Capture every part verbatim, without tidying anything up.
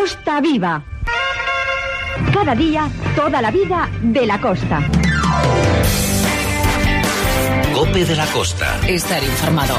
Costa Viva. Cada día, toda la vida de la costa. COPE de la Costa. Estar informado.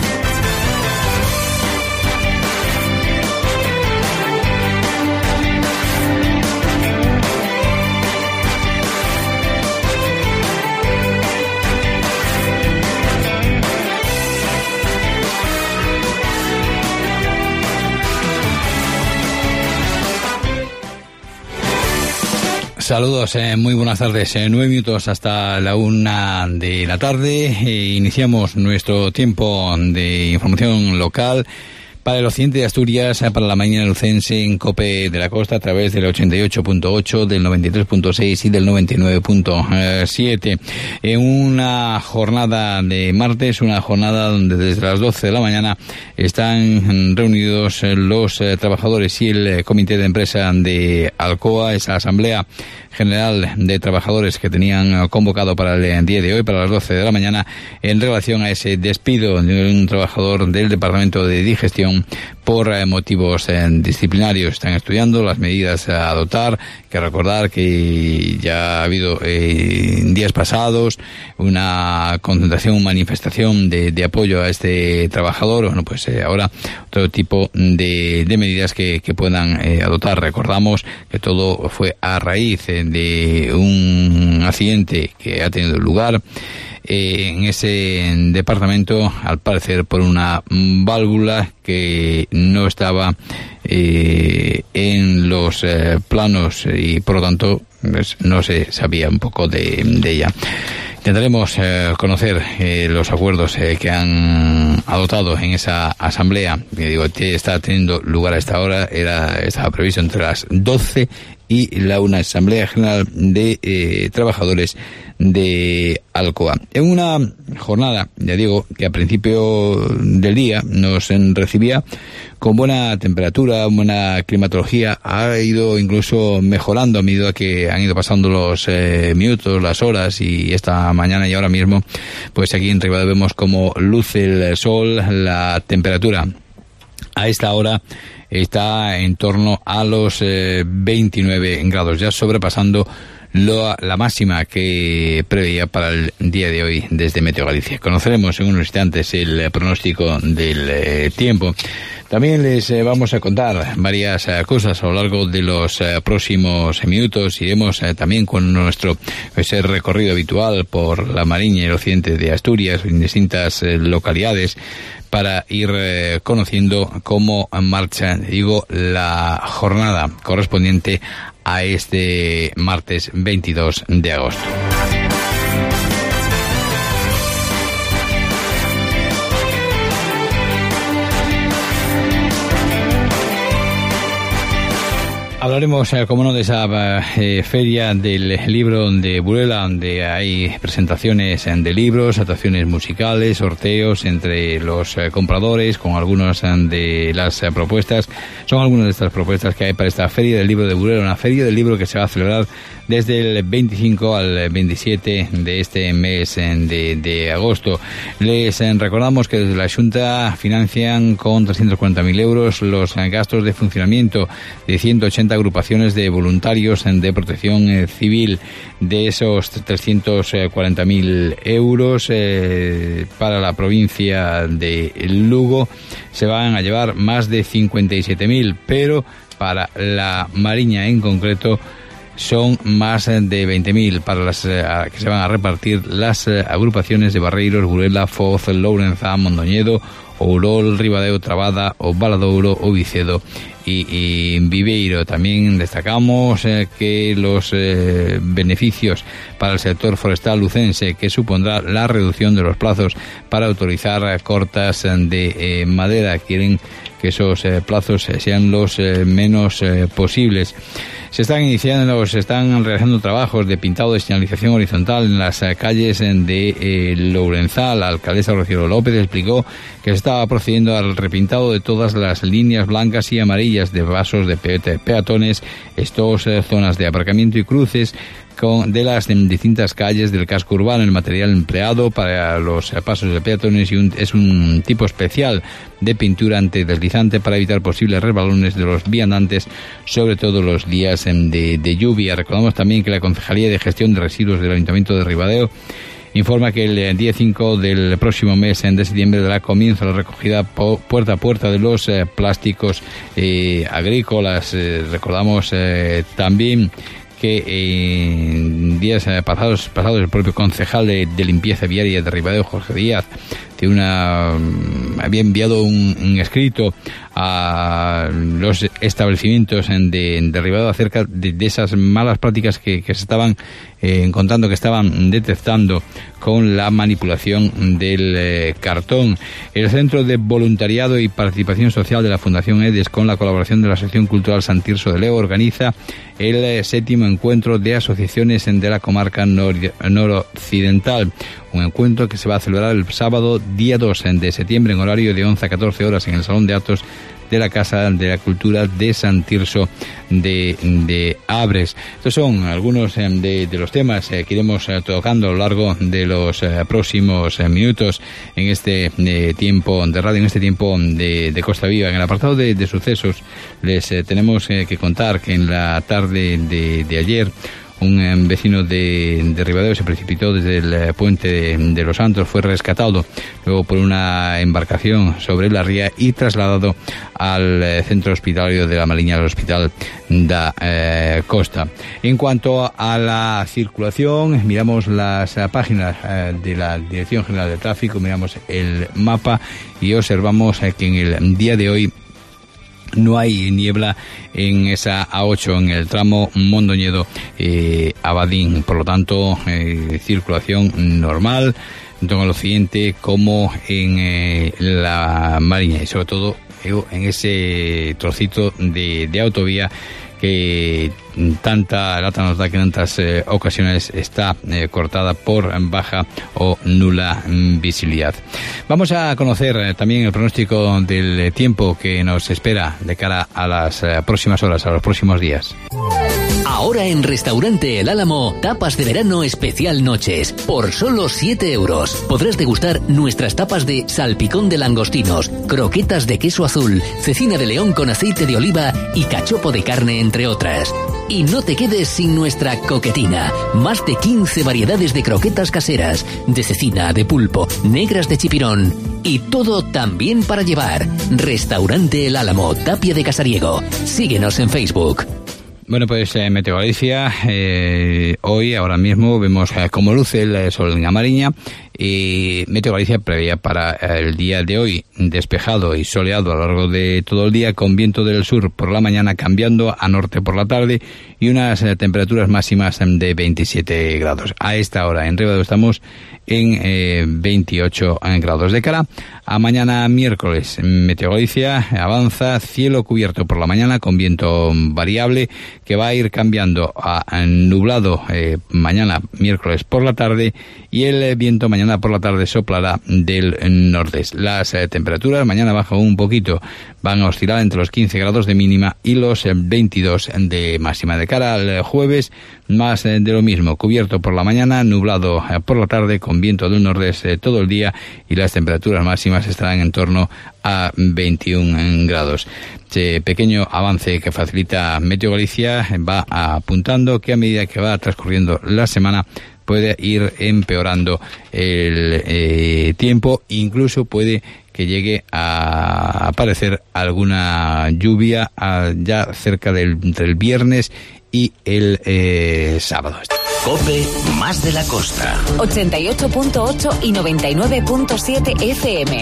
Saludos, eh, muy buenas tardes. Eh, nueve minutos hasta la una de la tarde. Eh, iniciamos nuestro tiempo de información local para el occidente de Asturias, para la mañana lucense en COPE de la Costa a través del ochenta y ocho punto ocho, del noventa y tres punto seis y del noventa y nueve punto siete. En una jornada de martes, una jornada donde desde las doce de la mañana están reunidos los eh, trabajadores y el eh, comité de empresa de Alcoa, esa asamblea general de trabajadores que tenían convocado para el día de hoy, para las doce de la mañana, en relación a ese despido de un trabajador del Departamento de Digestión por eh, motivos eh, disciplinarios. Están estudiando las medidas a adoptar. Hay que recordar que ya ha habido eh, días pasados una concentración, manifestación de, de apoyo a este trabajador. Bueno, pues eh, ahora otro tipo de, de medidas que, que puedan eh, adoptar. Recordamos que todo fue a raíz eh, de un accidente que ha tenido lugar Eh, en ese departamento, al parecer por una válvula que no estaba eh, en los eh, planos y por lo tanto pues, no se sabía un poco de, de ella. Intentaremos eh, conocer eh, los acuerdos eh, que han adoptado en esa asamblea, que digo, que está teniendo lugar a esta hora. Era, estaba previsto entre las doce y la una, Asamblea General de eh, Trabajadores de Alcoa. En una jornada, ya digo, que a principio del día nos recibía con buena temperatura, buena climatología, ha ido incluso mejorando a medida que han ido pasando los eh, minutos, las horas, y esta mañana y ahora mismo, pues aquí en Ribadeo vemos como luce el sol. La temperatura a esta hora está en torno a los eh, veintinueve grados, ya sobrepasando lo, la máxima que preveía para el día de hoy desde Meteo Galicia. Conoceremos en unos instantes el eh, pronóstico del eh, tiempo. También les eh, vamos a contar varias eh, cosas a lo largo de los eh, próximos minutos. Iremos eh, también con nuestro ese recorrido habitual por la Mariña y el occidente de Asturias, en distintas eh, localidades, para ir eh, conociendo cómo marcha, digo, la jornada correspondiente a este martes veintidós de agosto. Hablaremos, eh, como no, de esa eh, feria del libro de Burela, donde hay presentaciones eh, de libros, actuaciones musicales, sorteos entre los eh, compradores, con algunas eh, de las eh, propuestas. Son algunas de estas propuestas que hay para esta feria del libro de Burela, una feria del libro que se va a celebrar desde el veinticinco al veintisiete de este mes eh, de, de agosto. Les eh, recordamos que desde la Xunta financian con trescientos cuarenta mil euros los eh, gastos de funcionamiento de ciento ochenta agrupaciones de voluntarios de protección eh, civil. De esos trescientos cuarenta mil euros eh, para la provincia de Lugo se van a llevar más de cincuenta y siete mil, pero para la Mariña en concreto son más de veinte mil, para las eh, que se van a repartir las eh, agrupaciones de Barreiros, Burela, Foz, Lourenza, Mondoñedo, Ourol, Ribadeo, Trabada, o Valadouro, o Vicedo y, y Viveiro. También destacamos eh, que los eh, beneficios para el sector forestal lucense, que supondrá la reducción de los plazos para autorizar eh, cortas de eh, madera, quieren que esos eh, plazos eh, sean los eh, menos eh, posibles. Se están iniciando, se están realizando trabajos de pintado de señalización horizontal en las eh, calles de eh, Lourenza. La alcaldesa Rocío López explicó que se estaba procediendo al repintado de todas las líneas blancas y amarillas vías de pasos de peatones, estos, eh, zonas de aparcamiento y cruces con, de las distintas calles del casco urbano. El material empleado para los pasos de peatones y un, es un tipo especial de pintura antideslizante para evitar posibles resbalones de los viandantes, sobre todo los días de, de lluvia. Recordamos también que la Concejalía de Gestión de Residuos del Ayuntamiento de Ribadeo informa que el día cinco del próximo mes de septiembre dará comienzo a la recogida puerta a puerta de los eh, plásticos eh, agrícolas. Eh, recordamos eh, también que en días pasados, pasados el propio concejal de, de limpieza viaria de Ribadeo, Jorge Díaz, de una, había enviado un, un escrito a los establecimientos de, de Ribadeo acerca de, de esas malas prácticas que, que se estaban eh, encontrando, que estaban detectando con la manipulación del eh, cartón. El Centro de Voluntariado y Participación Social de la Fundación EDES, con la colaboración de la Asociación Cultural San Tirso de Leo, organiza el eh, séptimo encuentro de asociaciones de la comarca nor- noroccidental. Un encuentro que se va a celebrar el sábado día dos de septiembre en horario de once a catorce horas en el Salón de Actos de la Casa de la Cultura de San Tirso de, de Abres. Estos son algunos eh, de, de los temas eh, que iremos eh, tocando a lo largo de los eh, próximos eh, minutos en este eh, tiempo de radio, en este tiempo de, de Costa Viva. En el apartado de, de sucesos les eh, tenemos eh, que contar que en la tarde de, de ayer un eh, vecino de, de Ribadeo se precipitó desde el eh, puente de, de Los Santos, fue rescatado luego por una embarcación sobre la ría y trasladado al eh, centro hospitalario de la Mariña, al Hospital da eh, Costa. En cuanto a la circulación, miramos las eh, páginas eh, de la Dirección General de Tráfico, miramos el mapa y observamos eh, que en el día de hoy no hay niebla en esa A ocho, en el tramo Mondoñedo eh, Abadín. Por lo tanto, eh, circulación normal, tanto en el occidente como en eh, la Mariña, y sobre todo eh, en ese trocito de, de autovía que tanta lata nos da que en tantas eh, ocasiones está eh, cortada por baja o nula visibilidad. Vamos a conocer eh, también el pronóstico del tiempo que nos espera de cara a las eh, próximas horas, a los próximos días. Ahora en Restaurante El Álamo, tapas de verano especial noches, por solo siete euros. Podrás degustar nuestras tapas de salpicón de langostinos, croquetas de queso azul, cecina de león con aceite de oliva y cachopo de carne, entre otras. Y no te quedes sin nuestra coquetina. Más de quince variedades de croquetas caseras, de cecina, de pulpo, negras de chipirón. Y todo también para llevar. Restaurante El Álamo, Tapia de Casariego. Síguenos en Facebook. Bueno, pues eh, Meteo Galicia, eh, hoy, ahora mismo, vemos eh, cómo luce el sol en la Mariña, y Meteo Galicia preveía para el día de hoy despejado y soleado a lo largo de todo el día, con viento del sur por la mañana, cambiando a norte por la tarde, y unas eh, temperaturas máximas de veintisiete grados. A esta hora en Ribadeo estamos en eh, veintiocho grados. De cara a mañana miércoles, Meteo Galicia avanza, cielo cubierto por la mañana con viento variable que va a ir cambiando a nublado eh, mañana miércoles por la tarde, y el viento mañana por la tarde soplará del nordeste. Las eh, temperaturas mañana bajan un poquito, van a oscilar entre los quince grados de mínima y los eh, veintidós de máxima. De cara al jueves, más eh, de lo mismo, cubierto por la mañana, nublado eh, por la tarde, con viento del nordeste eh, todo el día, y las temperaturas máximas estarán en torno a veintiún grados. Este pequeño avance que facilita Meteo Galicia va apuntando que a medida que va transcurriendo la semana puede ir empeorando el eh, tiempo, incluso puede que llegue a aparecer alguna lluvia a, ya cerca del, del viernes y el eh, sábado. COPE más de la costa. ochenta y ocho punto ocho y noventa y nueve punto siete F M.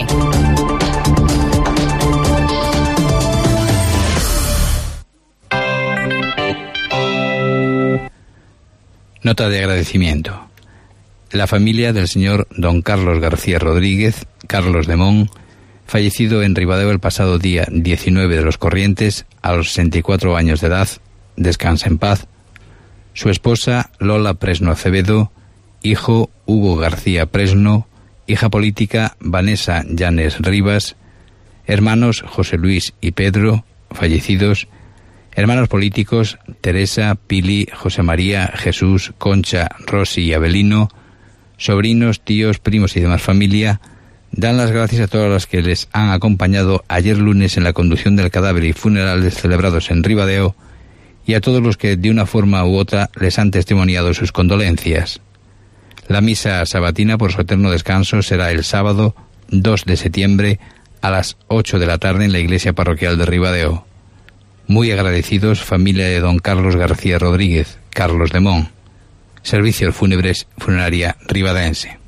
Nota de agradecimiento. La familia del señor don Carlos García Rodríguez, Carlos de Mon, fallecido en Ribadeo el pasado día diecinueve de los Corrientes, a los sesenta y cuatro años de edad, descansa en paz. Su esposa, Lola Presno Acevedo, hijo Hugo García Presno, hija política Vanessa Llanes Rivas, hermanos José Luis y Pedro, fallecidos, hermanos políticos Teresa, Pili, José María, Jesús, Concha, Rosy y Abelino, sobrinos, tíos, primos y demás familia, dan las gracias a todos los que les han acompañado ayer lunes en la conducción del cadáver y funerales celebrados en Ribadeo, y a todos los que de una forma u otra les han testimoniado sus condolencias. La misa sabatina por su eterno descanso será el sábado dos de septiembre a las ocho de la tarde en la iglesia parroquial de Ribadeo. Muy agradecidos, familia de don Carlos García Rodríguez, Carlos de Mon. Servicios Fúnebres Funeraria Ribadense.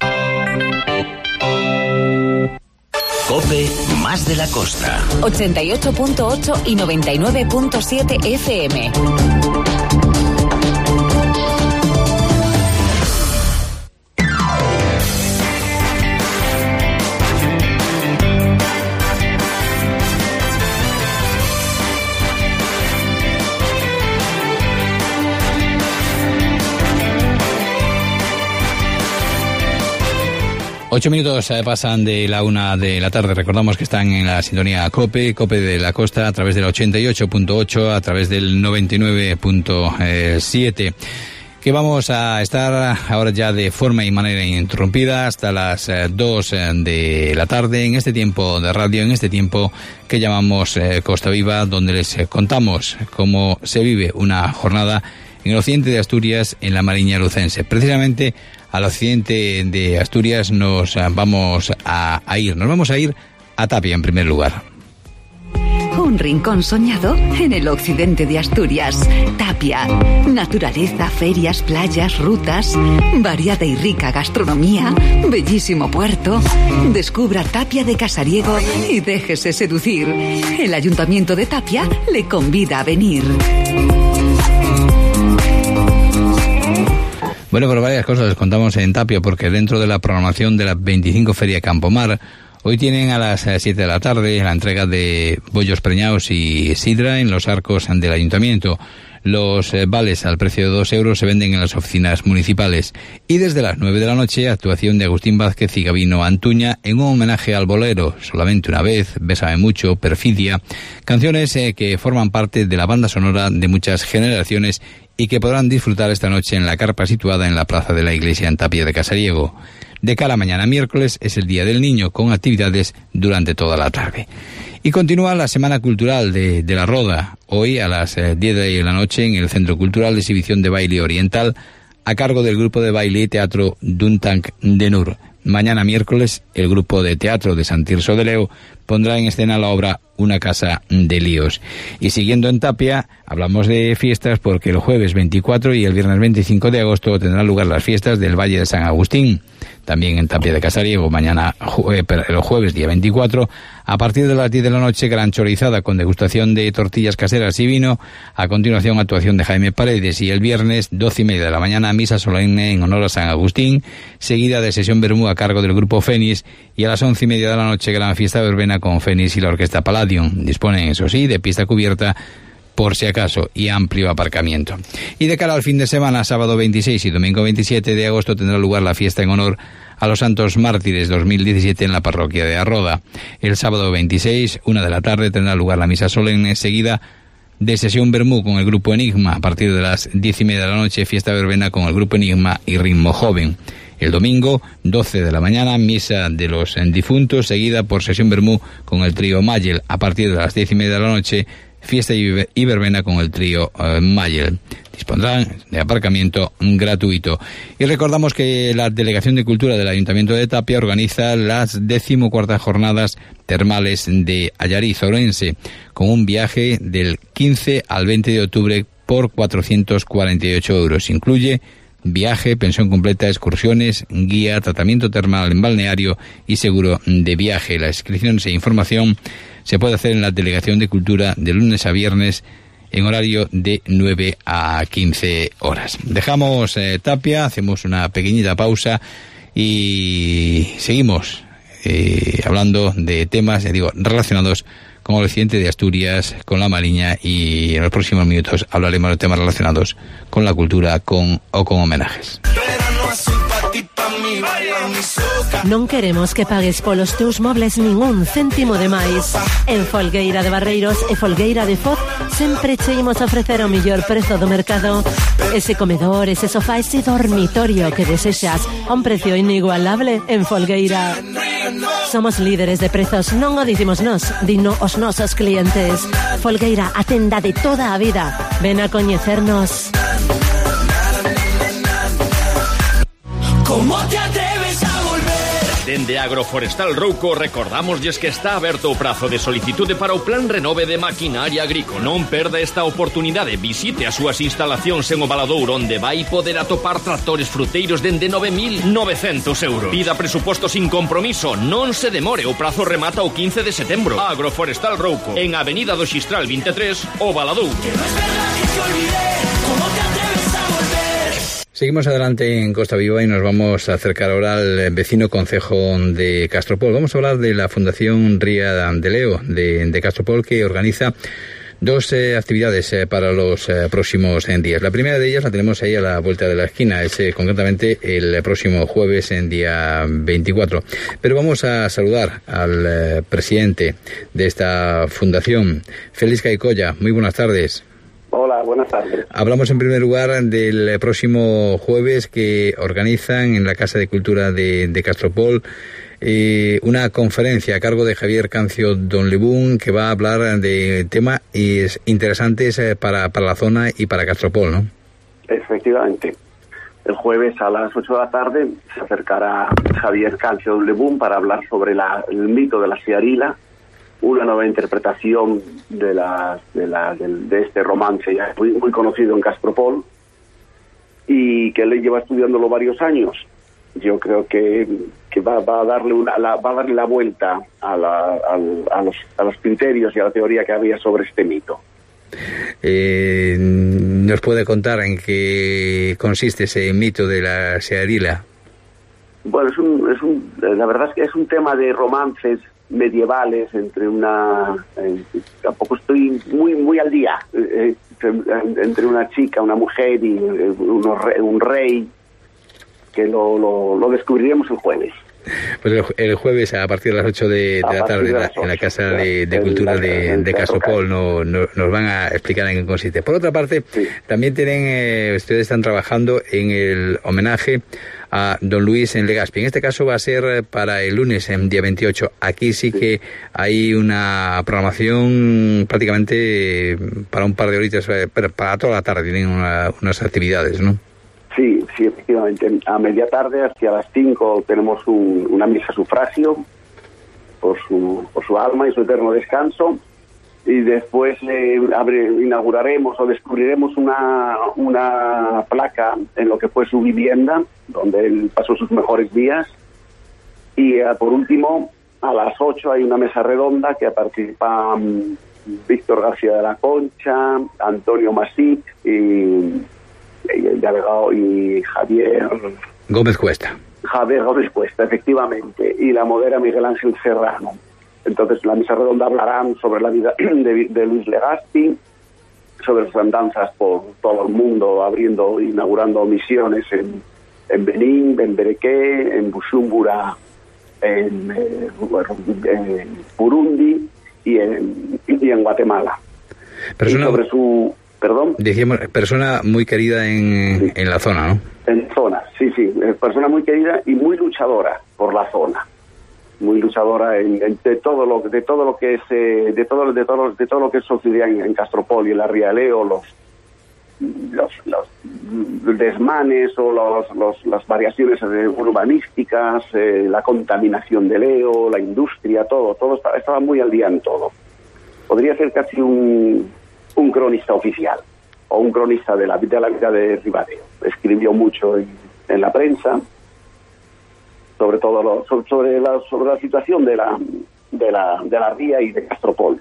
COPE más de la costa. ochenta y ocho punto ocho y noventa y nueve punto siete F M. Ocho minutos eh, pasan de la una de la tarde. Recordamos que están en la sintonía COPE, COPE de la Costa, a través del ochenta y ocho punto ocho, a través del noventa y nueve punto siete. Que vamos a estar ahora ya de forma y manera ininterrumpida hasta las eh, dos de la tarde en este tiempo de radio, en este tiempo que llamamos eh, Costa Viva, donde les eh, contamos cómo se vive una jornada en el occidente de Asturias, en la Mariña Lucense. Precisamente al occidente de Asturias nos vamos a, a ir, nos vamos a ir a Tapia en primer lugar. Un rincón soñado en el occidente de Asturias. Tapia. Naturaleza, ferias, playas, rutas, variada y rica gastronomía, bellísimo puerto. Descubra Tapia de Casariego y déjese seducir. El Ayuntamiento de Tapia le convida a venir. Bueno, pero varias cosas les contamos en Tapia, porque dentro de la programación de la veinticinco Feria Campomar, hoy tienen a las siete de la tarde la entrega de bollos preñados y sidra en los arcos del Ayuntamiento. Los eh, vales al precio de dos euros se venden en las oficinas municipales. Y desde las nueve de la noche, actuación de Agustín Vázquez y Gabino Antuña en un homenaje al bolero, Solamente una vez, Bésame mucho, Perfidia, canciones eh, que forman parte de la banda sonora de muchas generaciones y que podrán disfrutar esta noche en la carpa situada en la plaza de la iglesia en Tapia de Casariego. De cara a mañana miércoles es el Día del Niño, con actividades durante toda la tarde. Y continúa la Semana Cultural de, de la Roda, hoy a las eh, diez de la noche en el Centro Cultural de Exhibición de Baile Oriental, a cargo del grupo de baile y teatro Duntank de Nur. Mañana miércoles el grupo de teatro de Sant Tirso de Leo pondrá en escena la obra Una casa de líos. Y siguiendo en Tapia, hablamos de fiestas porque el jueves veinticuatro y el viernes veinticinco de agosto tendrán lugar las fiestas del Valle de San Agustín. También en Tapia de Casariego, mañana jue- el jueves día veinticuatro, a partir de las diez de la noche, gran chorizada con degustación de tortillas caseras y vino. A continuación, actuación de Jaime Paredes, y el viernes, doce y media de la mañana, misa solemne en honor a San Agustín, seguida de sesión Bermú a cargo del grupo Fénix, y a las once y media de la noche, gran fiesta verbena con Fénix y la orquesta Palladium. Disponen, eso sí, de pista cubierta por si acaso, y amplio aparcamiento. Y de cara al fin de semana, sábado veintiséis y domingo veintisiete de agosto, tendrá lugar la fiesta en honor a los Santos Mártires dos mil diecisiete en la parroquia de Arroda. El sábado veintiséis, una de la tarde, tendrá lugar la misa solemne, seguida de sesión Bermú con el grupo Enigma. A partir de las diez y media de la noche, fiesta verbena con el grupo Enigma y ritmo joven. El domingo, doce de la mañana, misa de los difuntos, seguida por sesión Bermú con el trío Mayel. A partir de las diez y media de la noche, fiesta y verbena con el trío uh, Mayel. Dispondrán de aparcamiento gratuito. Y recordamos que la Delegación de Cultura del Ayuntamiento de Tapia organiza las decimocuartas jornadas termales de Allariz Ourense, con un viaje del quince al veinte de octubre por cuatrocientos cuarenta y ocho euros. Incluye viaje, pensión completa, excursiones, guía, tratamiento termal en balneario y seguro de viaje. Las inscripciones e información se puede hacer en la Delegación de Cultura de lunes a viernes en horario de nueve a quince horas. Dejamos eh, Tapia, hacemos una pequeñita pausa y seguimos eh, hablando de temas, ya digo, relacionados con el occidente de Asturias, con la Mariña, y en los próximos minutos hablaremos de temas relacionados con la cultura con o con homenajes. Verano azul pa' ti, pa' Non queremos que pagues polos teus mobles ningún céntimo de máis. En Folgueira de Barreiros e Folgueira de Foz sempre che imos ofrecer o mellor prezo do mercado. Ese comedor, ese sofá, ese dormitorio que desexas a un precio inigualable en Folgueira. Somos líderes de prezos, non o dicimos nós, dino os nosos clientes. Folgueira, a tenda de toda a vida. Ven a coñecernos. ¿Cómo te atreves a volver? Dende Agroforestal Rouco recordámoslles que está aberto o prazo de solicitude para o Plan Renove de Maquinaria Agrícola. Non perda esta oportunidade. Visite as súas instalacións en o Valadouro, onde vai poder atopar tractores fruteiros dende nove mil novecentos euros. Pida presuposto sin compromiso. Non se demore, o prazo remata o quince de setembro. Agroforestal Rouco, en Avenida do Xistral vinte e tres, o Valadouro. Que no es verdad que te olvidé. ¿Cómo te atreves a volver? Seguimos adelante en Costa Viva y nos vamos a acercar ahora al vecino concejo de Castropol. Vamos a hablar de la Fundación Ría de Leo de, de Castropol, que organiza dos eh, actividades eh, para los eh, próximos eh, días. La primera de ellas la tenemos ahí a la vuelta de la esquina, es eh, concretamente el próximo jueves, en día veinticuatro. Pero vamos a saludar al eh, presidente de esta fundación, Félix Caicoya. Muy buenas tardes. Hola, buenas tardes. Hablamos en primer lugar del próximo jueves, que organizan en la Casa de Cultura de, de Castropol eh, una conferencia a cargo de Javier Cancio Don Lebún, que va a hablar de temas interesantes para, para la zona y para Castropol, ¿no? Efectivamente. El jueves a las ocho de la tarde se acercará Javier Cancio Don Lebún para hablar sobre la, el mito de la Siarila, una nueva interpretación de, la, de, la, de, de este romance ya muy, muy conocido en Castropol y que le lleva estudiándolo varios años. Yo creo que, que va, va a darle una, la, va a darle la vuelta a, la, a, a, los, a los criterios y a la teoría que había sobre este mito. Eh, ¿Nos puede contar en qué consiste ese mito de la Siarila? Bueno, es un, es un, la verdad es que es un tema de romances medievales entre una eh, tampoco estoy muy muy al día eh, entre una chica, una mujer y eh, unos, un rey, que lo, lo, lo descubriremos el jueves. Pues el, el jueves a partir de las ocho de, de la tarde de la, en la Casa de, de Cultura de, de Castropol no, no, nos van a explicar en qué consiste. Por otra parte, sí, también tienen eh, ustedes están trabajando en el homenaje a don Luis en Legazpi. En este caso va a ser para el lunes, en día veintiocho. Aquí sí, sí que hay una programación prácticamente para un par de horitas, pero para toda la tarde tienen una, unas actividades, ¿no? Sí, sí, efectivamente. A media tarde, hacia las cinco, tenemos un, una misa sufragio por su, por su alma y su eterno descanso. Y después eh, abre, inauguraremos o descubriremos una, una placa en lo que fue su vivienda, donde él pasó sus mejores días. Y eh, por último, a las ocho hay una mesa redonda que participan um, Víctor García de la Concha, Antonio Masip y, y el delegado y Javier Gómez Cuesta. Javier Gómez Cuesta, efectivamente, y la modera Miguel Ángel Serrano. Entonces, la mesa redonda hablarán sobre la vida de, de Luis Legazpi, sobre sus andanzas por todo el mundo, abriendo, inaugurando misiones en, en Benín, en Berequé, en Bujumbura, en, eh, en Burundi y en, y en Guatemala. Persona, y sobre su... Perdón. Decíamos, persona muy querida en, sí, en la zona, ¿no? En zona, sí, sí. Persona muy querida y muy luchadora por la zona. Muy luchadora en, en, de todo lo de todo lo que es eh, de todo de todo de todo lo que sucedía en, en Castropol y en la Ría de Leo, los los, los desmanes o los, los las variaciones urbanísticas, eh, la contaminación de Leo, la industria, todo todo estaba, estaba muy al día en todo. Podría ser casi un un cronista oficial o un cronista de la, de la vida de Ribadeo. Escribió mucho en, en la prensa sobre todo lo, sobre, sobre la sobre la situación de la de la de la Ría y de Castropol.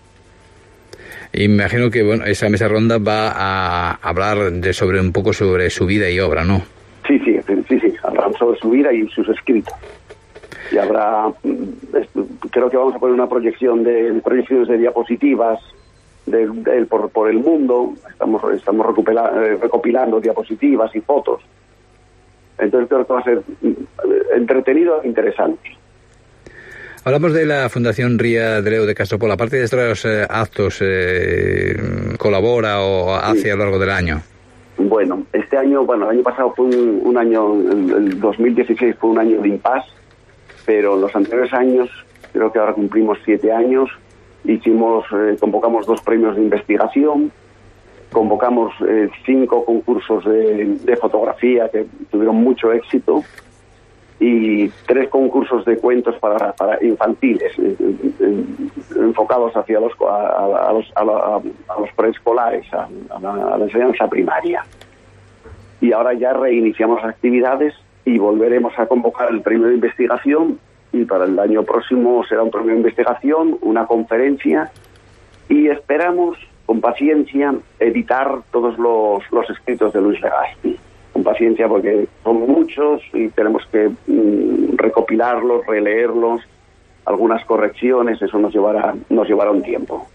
Imagino que bueno, esa mesa ronda va a hablar de sobre un poco sobre su vida y obra, ¿no? Sí, sí, sí, sí, hablarán sobre su vida y sus escritos. Y habrá, creo que vamos a poner una proyección de proyecciones de diapositivas de, de, por por el mundo. Estamos estamos recopilando, recopilando diapositivas y fotos Entonces creo que va a ser entretenido e interesante. Hablamos de la Fundación Ría de Leo de Castropol. Aparte de estos eh, actos, eh, ¿colabora o hace sí. a lo largo del año? Bueno, este año, bueno, el año pasado fue un, un año, el, el dos mil dieciséis fue un año de impasse, pero los anteriores años, creo que ahora cumplimos siete años, hicimos, eh, convocamos dos premios de investigación, convocamos eh, cinco concursos de, de fotografía que tuvieron mucho éxito, y tres concursos de cuentos para, para infantiles eh, eh, enfocados hacia los a, a los a, la, a los preescolares, a, a, la, a la enseñanza primaria. Y ahora ya reiniciamos actividades y volveremos a convocar el premio de investigación, y para el año próximo será un premio de investigación, una conferencia, y esperamos con paciencia editar todos los, los escritos de Luis Legazpi. Con paciencia, porque son muchos y tenemos que mm, recopilarlos, releerlos, algunas correcciones, eso nos llevará, nos llevará un tiempo.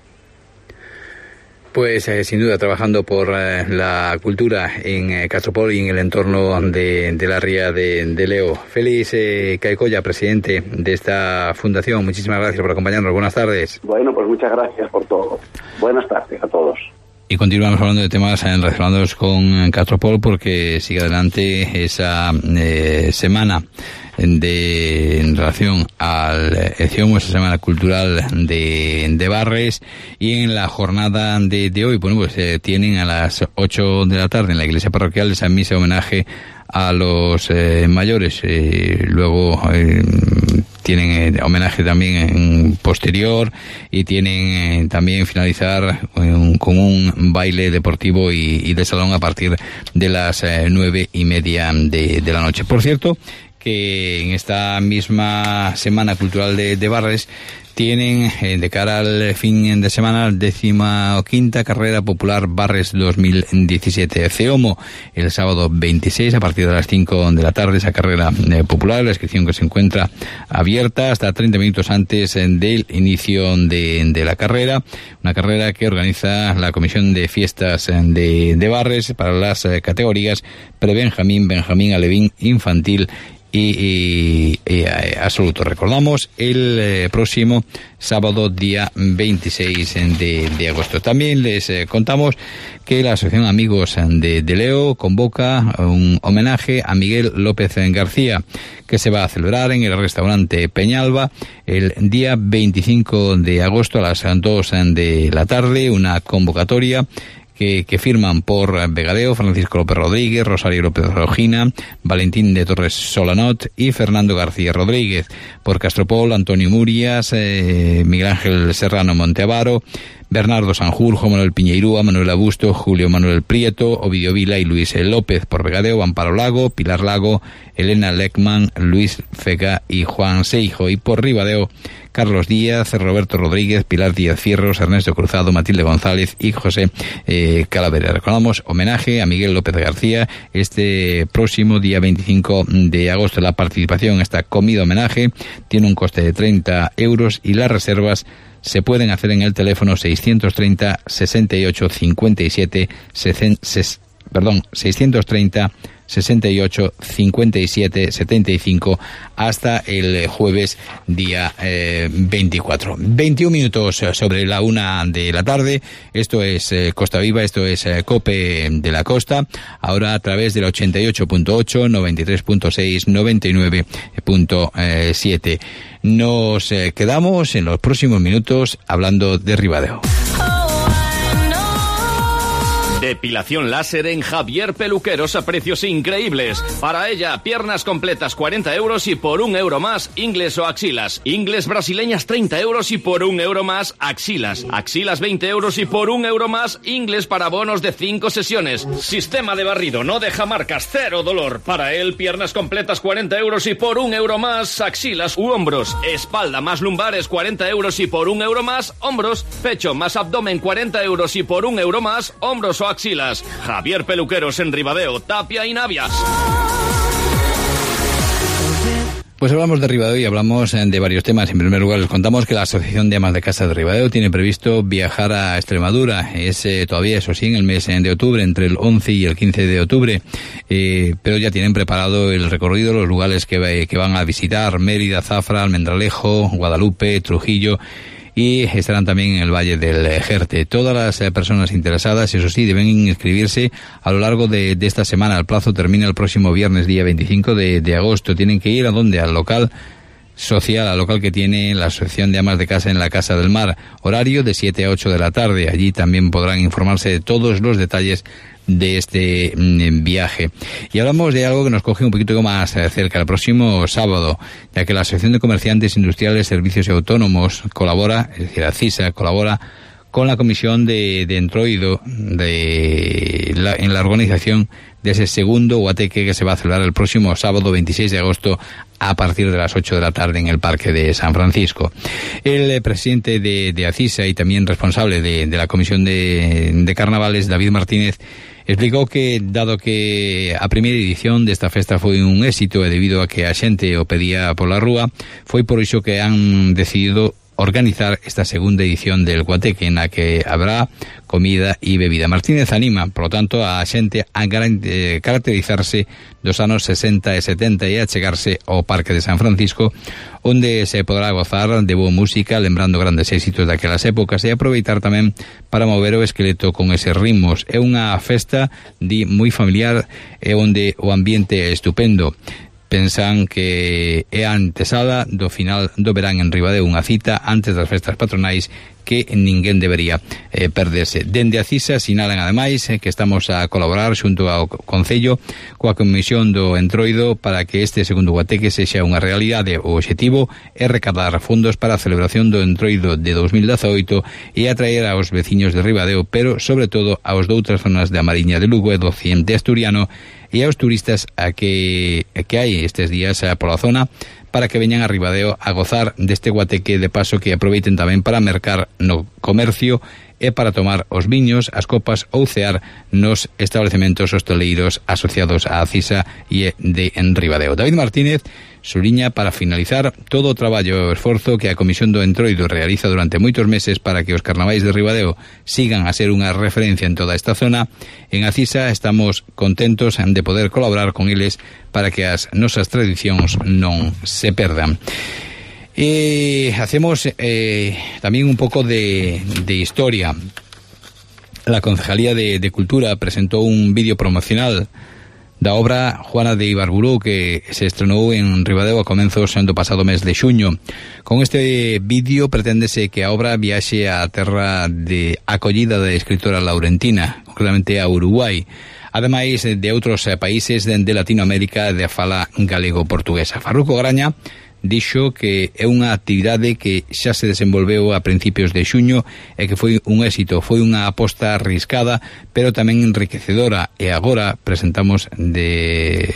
Pues eh, sin duda trabajando por eh, la cultura en eh, Castropol y en el entorno de, de la Ría de, de Leo. Félix eh, Caicoya, presidente de esta fundación, muchísimas gracias por acompañarnos. Buenas tardes. Bueno, pues muchas gracias por todo. Buenas tardes a todos. Y continuamos hablando de temas relacionados con Castropol, porque sigue adelante esa eh, semana de en relación al ECIOMO, esa semana cultural de, de Barres, y en la jornada de, de hoy, bueno, pues eh, tienen a las ocho de la tarde en la iglesia parroquial esa misa homenaje a los eh, mayores. Eh, luego eh, tienen eh, homenaje también en posterior, y tienen eh, también finalizar un, con un baile deportivo y, y de salón a partir de las eh, nueve y media de, de la noche. Por cierto, que en esta misma semana cultural de, de Barres tienen eh, de cara al fin de semana la décima quinta carrera popular Barres dos mil diecisiete. CEOMO el sábado veintiséis a partir de las cinco de la tarde, esa carrera eh, popular, la inscripción que se encuentra abierta hasta treinta minutos antes eh, del inicio de, de la carrera, una carrera que organiza la Comisión de Fiestas eh, de, de Barres para las eh, categorías pre-Benjamín, Benjamín, Alevín, Infantil y, y, y absoluto. Recordamos el eh, próximo sábado día veintiséis de, de agosto. También les eh, contamos que la Asociación Amigos de, de Leo convoca un homenaje a Miguel López García, que se va a celebrar en el restaurante Peñalba el día veinticinco de agosto a las dos de la tarde, una convocatoria Que, que firman por Vegadeo, Francisco López Rodríguez, Rosario López Rojina, Valentín de Torres Solanot y Fernando García Rodríguez. Por Castropol, Antonio Murias, eh, Miguel Ángel Serrano Monteavaro, Bernardo Sanjurjo, Manuel Piñeirúa, Manuel Abusto, Julio Manuel Prieto, Ovidio Vila y Luis López. Por Vegadeo, Amparo Lago, Pilar Lago, Elena Leckman, Luis Fega y Juan Seijo. Y por Ribadeo, Carlos Díaz, Roberto Rodríguez, Pilar Díaz Fierros, Ernesto Cruzado, Matilde González y José eh, Calavera. Recordamos homenaje a Miguel López García este próximo día veinticinco de agosto. La participación en esta comida homenaje tiene un coste de treinta euros y las reservas se pueden hacer en el teléfono seiscientos treinta, sesenta y ocho, cincuenta y siete, perdón, seiscientos treinta, sesenta y ocho, cincuenta y siete, setenta y cinco hasta el jueves día eh, veinticuatro. veintiún minutos sobre la una de la tarde. Esto es eh, Costa Viva, esto es eh, COPE de la Costa. Ahora a través del ochenta y ocho punto ocho, noventa y tres punto seis, noventa y nueve punto siete. Nos eh, quedamos en los próximos minutos hablando de Ribadeo. Depilación láser en Javier Peluqueros a precios increíbles. Para ella, piernas completas cuarenta euros y por un euro más, ingles o axilas. Ingles brasileñas treinta euros y por un euro más, axilas. Axilas veinte euros y por un euro más, ingles para bonos de cinco sesiones. Sistema de barrido, no deja marcas, cero dolor. Para él, piernas completas cuarenta euros y por un euro más, axilas u hombros. Espalda más lumbares cuarenta euros y por un euro más, hombros. Pecho más abdomen cuarenta euros y por un euro más, hombros o axilas. Javier Peluqueros en Ribadeo, Tapia y Navias. Pues hablamos de Ribadeo y hablamos de varios temas. En primer lugar, les contamos que la Asociación de Amas de Casa de Ribadeo tiene previsto viajar a Extremadura. Es eh, todavía, eso sí, en el mes de octubre, entre el once y el quince de octubre. Eh, pero ya tienen preparado el recorrido, los lugares que, que van a visitar: Mérida, Zafra, Almendralejo, Guadalupe, Trujillo, y estarán también en el Valle del Jerte. Todas las eh, personas interesadas, eso sí, deben inscribirse a lo largo de, de esta semana. El plazo termina el próximo viernes, día veinticinco de, de agosto. Tienen que ir a donde, al local social, al local que tiene la Asociación de Amas de Casa en la Casa del Mar. Horario de siete a ocho de la tarde. Allí también podrán informarse de todos los detalles de este mm, viaje. Y hablamos de algo que nos coge un poquito más eh, cerca, el próximo sábado, ya que la Asociación de Comerciantes Industriales, Servicios y Autónomos colabora, es decir, ACISA colabora con la Comisión de, de Entroido de la, en la organización de ese segundo guateque que se va a celebrar el próximo sábado veintiséis de agosto a partir de las ocho de la tarde en el Parque de San Francisco. El eh, presidente de, de ACISA y también responsable de, de la Comisión de, de Carnavales, David Martínez, explicou que, dado que a primeira edición desta festa foi un éxito e debido a que a xente o pedía pola rúa, foi por iso que han decidido organizar esta segunda edición del guateque, en la que habrá comida e bebida. Martínez anima, por lo tanto, a xente a caracterizarse dos anos sesenta e setenta e a chegarse ao Parque de San Francisco, onde se podrá gozar de boa música, lembrando grandes éxitos daquelas épocas, e aproveitar tamén para mover o esqueleto con eses ritmos. É unha festa di moi familiar e onde o ambiente é estupendo. Pensan que é a antesada do final do verán en Ribadeo, unha cita antes das festas patronais que ninguén debería eh, perderse. Dende a CISA sinalan ademais eh, que estamos a colaborar xunto ao Concello coa Comisión do Entroido para que este segundo guateque sexa unha realidade. O obxectivo é recadar fondos para a celebración do Entroido de dos mil dezaoito e atraer aos veciños de Ribadeo, pero sobre todo aos de outras zonas da Mariña de Lugo e do occidente asturiano, e aos turistas a que, a que hai estes días a pola zona, para que veñan a Ribadeo a gozar deste guateque, de paso que aproveiten tamén para mercar no comercio e para tomar os viños, as copas ou cear nos establecementos hosteleiros asociados á CISA e de en Ribadeo. David Martínez suliña, para finalizar, todo o traballo e o esforzo que a Comisión do Entroido realiza durante moitos meses para que os carnavais de Ribadeo sigan a ser unha referencia en toda esta zona. En a CISA estamos contentos de poder colaborar con eles para que as nosas tradicións non se perdan. E hacemos eh, también un poco de, de historia. La Concejalía de, de Cultura presentó un vídeo promocional da obra Juana de Ibarburu, que se estrenou en Ribadeo a comenzos do pasado mes de xuño. Con este vídeo preténdese que a obra viaxe á terra de acollida da escritora laurentina, concretamente a Uruguai, ademais de outros países de Latinoamérica de fala galego-portuguesa. Farruco Graña dixo que é unha actividade que xa se desenvolveu a principios de xuño e que foi un éxito, foi unha aposta arriscada, pero tamén enriquecedora, e agora presentamos de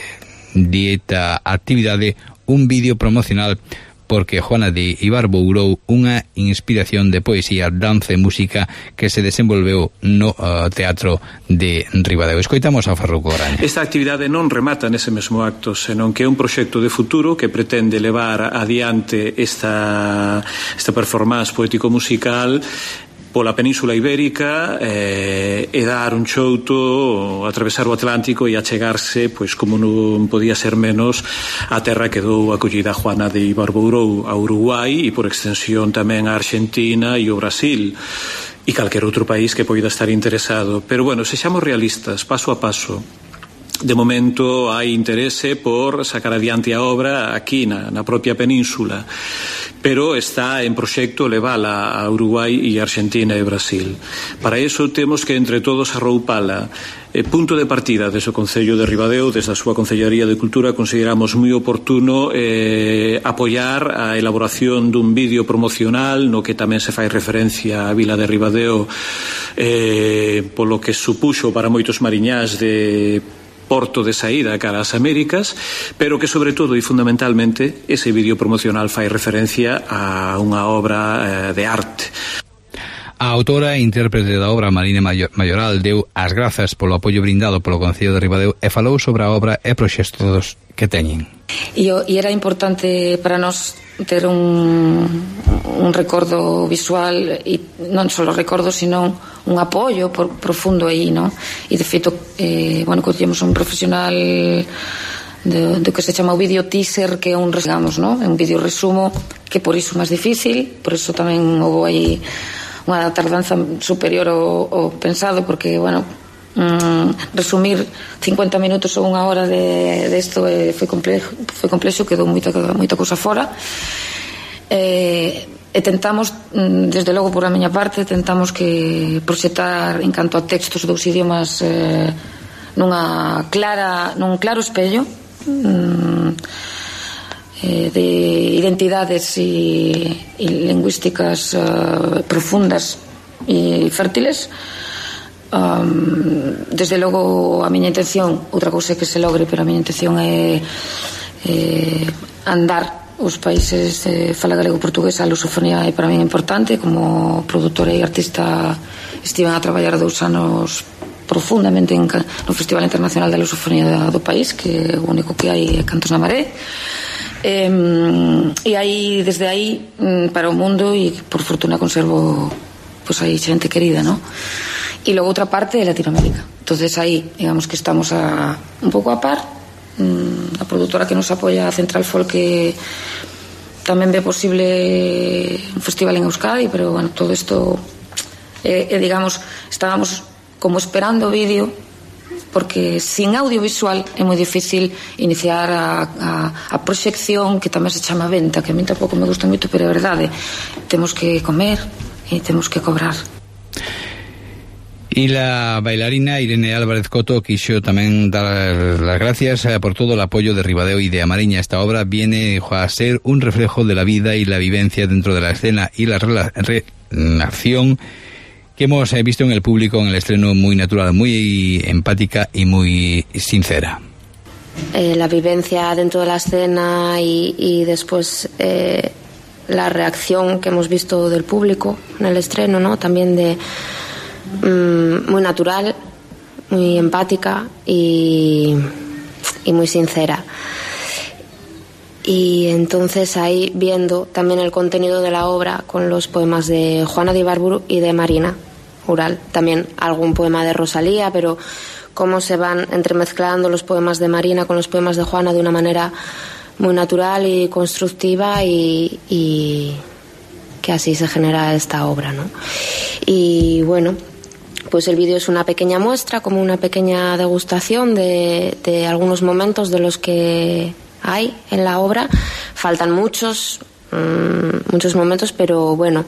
dieta actividade un vídeo promocional porque Juana de Ibarburu unha inspiración de poesía, danza e música que se desenvolveu no uh, Teatro de Ribadeo. Escoitamos a Farruco Graña. Esta actividade non remata nese mesmo acto, senón que é un proxecto de futuro que pretende levar adiante esta, esta performance poético-musical pola Península Ibérica eh, e dar un chouto, atravesar o Atlántico e achegarse, pois como non podía ser menos, a terra que dou acollida a Juana de Ibarburu a Uruguai e por extensión tamén a Argentina e o Brasil e calquer outro país que poida estar interesado. Pero bueno, sexamos realistas, paso a paso. De momento hai interese por sacar adiante a obra aquí na, na propia península, pero está en proxecto levala a Uruguai e Argentina e Brasil. Para iso temos que entre todos arroupala. Eh, punto de partida desde o Concello de Ribadeo, desde a súa Concellaría de Cultura, consideramos moi oportuno eh, apoiar a elaboración dun vídeo promocional no que tamén se fai referencia á vila de Ribadeo, eh, polo que supuxo para moitos mariñás de porto de saída cara ás Américas, pero que sobre todo e fundamentalmente ese vídeo promocional fai referencia a unha obra eh, de arte. A autora e intérprete da obra Marina Mayoral deu as grazas polo apoio brindado polo Concello de Ribadeo e falou sobre a obra e proxectos que teñen. E, e era importante para nós ter un, un recordo visual, e non só recordo, sino un apoio por, profundo aí, no? E de feito, eh, bueno, collemos un profesional do, do que se chama o vídeo teaser, que é un, digamos, no? É un vídeo resumo, que por iso é máis difícil, por iso tamén houve aí unha tardanza superior ao, ao pensado, porque, bueno, mm, resumir cincuenta minutos ou unha hora de, de isto eh, foi complexo, foi complexo, quedou moita, moita cousa fora. Eh, e tentamos, desde logo por a miña parte, tentamos que proxectar en canto a textos dos idiomas eh, nunha clara, nun claro espello, mm, de identidades e, e lingüísticas uh, profundas e fértiles. Um, desde logo a miña intención, outra cousa é que se logre, pero a miña intención é, é andar os países de fala galego-portuguesa. A lusofonía é para min importante. Como produtora e artista estiven a traballar dous anos profundamente en, no Festival Internacional da Lusofonía do país, que é o único que hai é Cantos na Maré. Eh, e aí, desde aí para o mundo, e por fortuna conservo pois aí xente querida, ¿no? E logo outra parte é Latinoamérica. Entonces aí, digamos que estamos a, un pouco a par. Mm, a produtora que nos apoia, a Central Folk, que tamén ve posible un festival en Euskadi, pero bueno, todo isto eh, eh, digamos, estábamos como esperando o vídeo, porque sin audiovisual é moi difícil iniciar a, a, a proxección, que tamén se chama venta, que a mí tampouco me gusta moito, pero é verdade, temos que comer e temos que cobrar. Y la bailarina Irene Álvarez Coto quiso también dar las gracias por todo el apoyo de Ribadeo y de Amariña. Esta obra viene a ser un reflejo de la vida y la vivencia dentro de la escena y la relación que hemos visto en el público en el estreno, muy natural, muy empática y muy sincera. Eh, la vivencia dentro de la escena y, y después eh, la reacción que hemos visto del público en el estreno, ¿no? También de mm, muy natural, muy empática y, y muy sincera. Y entonces ahí viendo también el contenido de la obra con los poemas de Juana de Ibarburu y de Marina Ural, también algún poema de Rosalía, pero cómo se van entremezclando los poemas de Marina con los poemas de Juana de una manera muy natural y constructiva, y, y que así se genera esta obra, ¿no? Y bueno, pues el vídeo es una pequeña muestra, como una pequeña degustación de, de algunos momentos de los que hay en la obra. Faltan muchos, mmm, muchos momentos, pero bueno,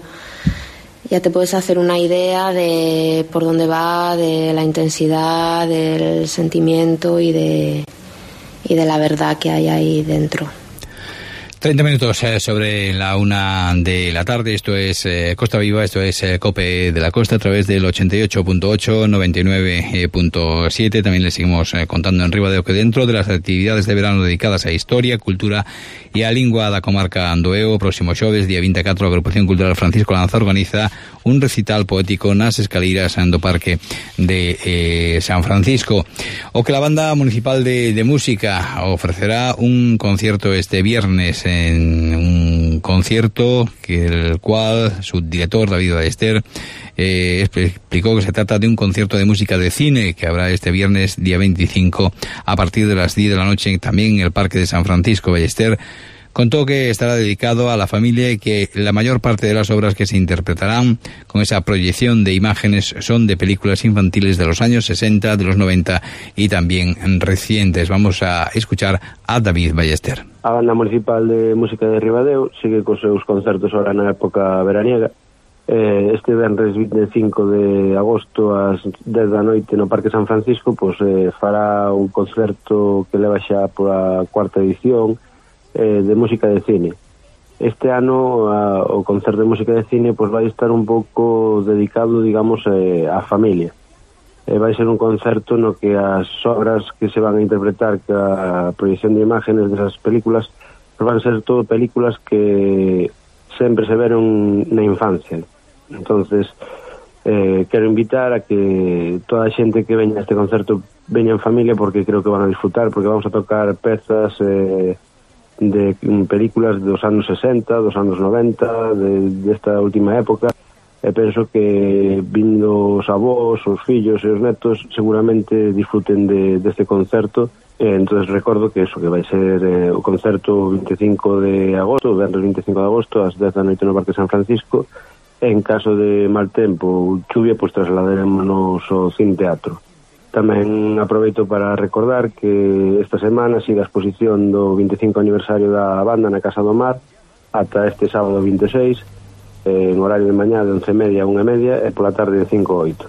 ya te puedes hacer una idea de por dónde va, de la intensidad, del sentimiento y de, y de la verdad que hay ahí dentro. treinta minutos eh, sobre la una de la tarde. Esto es eh, Costa Viva, esto es eh, COPE de la Costa a través del ochenta y ocho punto ocho, noventa y nueve punto siete. También les seguimos eh, contando en Ribadeo que dentro de las actividades de verano dedicadas a historia, cultura e a lingua da comarca Andoeo, próximo xoves, día vinte e catro, a Agrupación Cultural Francisco Lanza organiza un recital poético nas escaleiras do Parque de eh, San Francisco. O que la Banda Municipal de, de Música ofrecerá un concierto este viernes, en un concierto que el cual su director David Ballester eh, explicó que se trata de un concierto de música de cine que habrá este viernes día veinticinco a partir de las diez de la noche también en el Parque de San Francisco. Ballester contó que estará dedicado a la familia y que la mayor parte de las obras que se interpretarán con esa proyección de imágenes son de películas infantiles de los años sesenta, de los noventa y también recientes. Vamos a escuchar a David Ballester. A Banda Municipal de Música de Ribadeo sigue cos seus concertos ahora na época veraniega. Eh, este venres veinticinco de agosto ás dez da noite no Parque San Francisco, pois eh, fará un concerto que leva xa por a cuarta edición eh, de música de cine. Este ano a, o concerto de música de cine pois vai estar un pouco dedicado, digamos, eh, á familia. Eh, vai ser un concerto no que as obras que se van a interpretar, que a proyección de imágenes desas películas, pues van a ser todo películas que sempre se veron na infancia. Entonces, Eh, quero invitar a que toda a xente que veña a este concerto veña en familia, porque creo que van a disfrutar, porque vamos a tocar pezas eh, de películas dos anos sesenta, dos anos noventa, de, de esta última época, e penso que vindo os avós, os fillos e os netos seguramente disfruten de, deste concerto. Eh, entonces recordo que eso, que vai ser eh, o concerto vinte e cinco de agosto, o venres vinte e cinco de agosto, ás dez da noite no Parque San Francisco. En caso de mal tempo ou chuvia, pois trasladaremos ao Cine Teatro. Tamén aproveito para recordar que esta semana siga a exposición do vinte e cinco aniversario da banda na Casa do Mar ata este sábado vinte e seis, eh, en horario de mañá de once e media a unha e media e pola tarde de cinco a oito.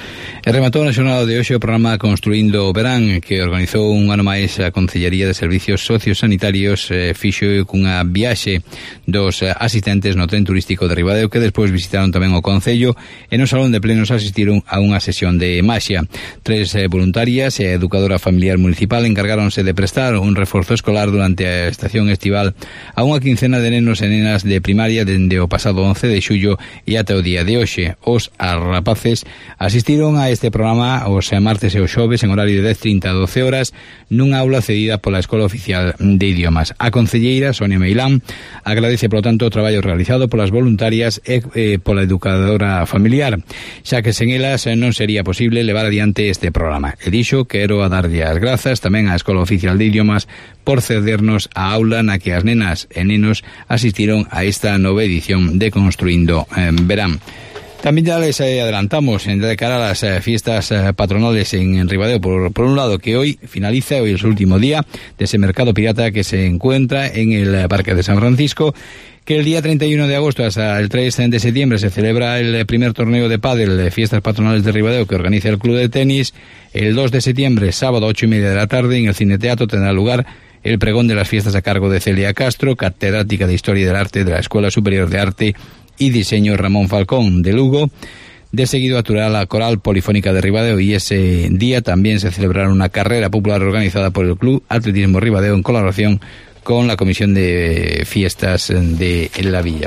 E rematou na xornada de hoxe o programa Construindo o Verán, que organizou un ano máis a Concellería de Servicios Sociosanitarios, eh, fixo cunha viaxe dos eh, asistentes no tren turístico de Ribadeo, que despois visitaron tamén o Concello e no Salón de Plenos asistiron a unha sesión de maxia. Tres eh, voluntarias e a educadora familiar municipal encargáronse de prestar un reforzo escolar durante a estación estival a unha quincena de nenos e nenas de primaria dende o pasado once de xullo e ata o día de hoxe. Os rapaces asistiron a este programa os martes e os xoves en horario de dez trinta a doce horas nunha aula cedida pola Escola Oficial de Idiomas. A concelleira Sonia Meilán agradece, polo tanto, o traballo realizado polas voluntarias e eh, pola educadora familiar, xa que sen elas non sería posible levar adiante este programa. E dixo que quero a darlle as grazas tamén á Escola Oficial de Idiomas por cedernos a aula na que as nenas e nenos asistiron a esta nova edición de Construindo eh, Verán. También ya les eh, adelantamos en de cara a las eh, fiestas eh, patronales en, en Ribadeo, por, por un lado que hoy finaliza, hoy es el último día de ese mercado pirata que se encuentra en el eh, Parque de San Francisco, que el día treinta y uno de agosto hasta el tres de septiembre se celebra el primer torneo de pádel de fiestas patronales de Ribadeo que organiza el Club de Tenis. El dos de septiembre, sábado, ocho y media de la tarde, en el Cine Teatro tendrá lugar el pregón de las fiestas a cargo de Celia Castro, catedrática de Historia del Arte de la Escuela Superior de Arte y Diseño Ramón Falcón de Lugo. De seguido actuará la Coral Polifónica de Ribadeo y ese día también se celebrará una carrera popular organizada por el Club Atletismo Ribadeo en colaboración con la Comisión de Fiestas de la Villa.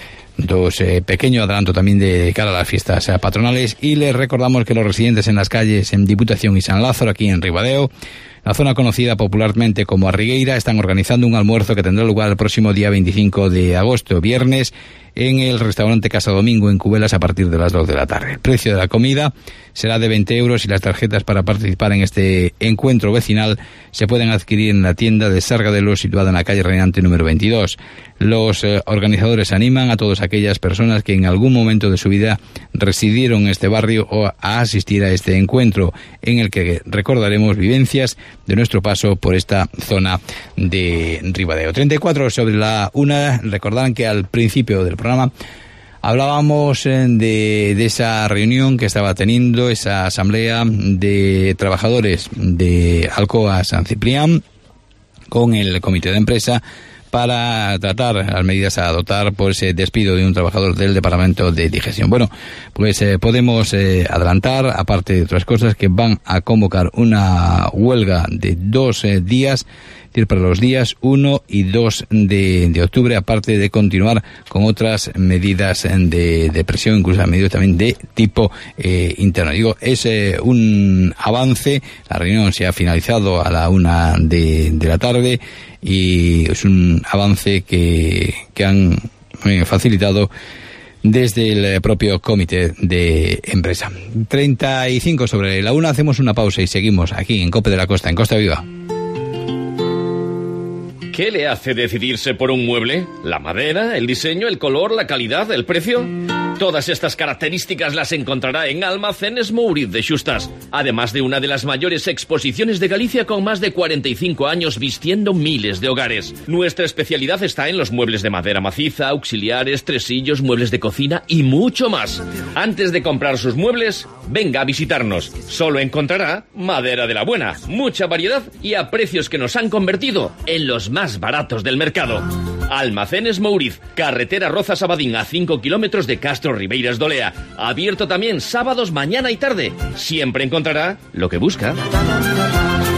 Dos eh, pequeño adelanto también de cara a las fiestas eh, patronales, y les recordamos que los residentes en las calles en Diputación y San Lázaro, aquí en Ribadeo, la zona conocida popularmente como Arrigueira, están organizando un almuerzo que tendrá lugar el próximo día veinticinco de agosto, viernes, en el restaurante Casa Domingo en Cubelas a partir de las dos de la tarde. El precio de la comida será de veinte euros y las tarjetas para participar en este encuentro vecinal se pueden adquirir en la tienda de Sargadelo, situada en la calle Reinante número veintidós. Los eh, organizadores animan a todas aquellas personas que en algún momento de su vida residieron en este barrio o a asistir a este encuentro, en el que recordaremos vivencias de nuestro paso por esta zona de Ribadeo. treinta y cuatro sobre la una. Recordarán que al principio del programa hablábamos de, de esa reunión que estaba teniendo, esa asamblea de trabajadores de Alcoa San Ciprián con el comité de empresa para tratar las medidas a adoptar por ese despido de un trabajador del Departamento de Digestión. Bueno, pues eh, podemos eh, adelantar, aparte de otras cosas, que van a convocar una huelga de dos eh, días, es decir, para los días uno y dos de, de octubre, aparte de continuar con otras medidas de, de presión, incluso medidas también de tipo eh, interno. Digo, es eh, un avance. La reunión se ha finalizado a la una de, de la tarde y es un avance que, que han eh, facilitado desde el propio comité de empresa. treinta y cinco sobre la una, hacemos una pausa y seguimos aquí en Cope de la Costa, en Costa Viva. ¿Qué le hace decidirse por un mueble? ¿La madera, el diseño, el color, la calidad, el precio? Todas estas características las encontrará en Almacenes Mouriz de Xustas, además de una de las mayores exposiciones de Galicia con más de cuarenta y cinco años vistiendo miles de hogares. Nuestra especialidad está en los muebles de madera maciza, auxiliares, tresillos, muebles de cocina y mucho más. Antes de comprar sus muebles, venga a visitarnos. Solo encontrará madera de la buena, mucha variedad y a precios que nos han convertido en los más baratos del mercado. Almacenes Mouriz, carretera Rozas Abadín, a cinco kilómetros de Castro Ribeiras de Olea. Abierto también sábados, mañana y tarde. Siempre encontrará lo que busca.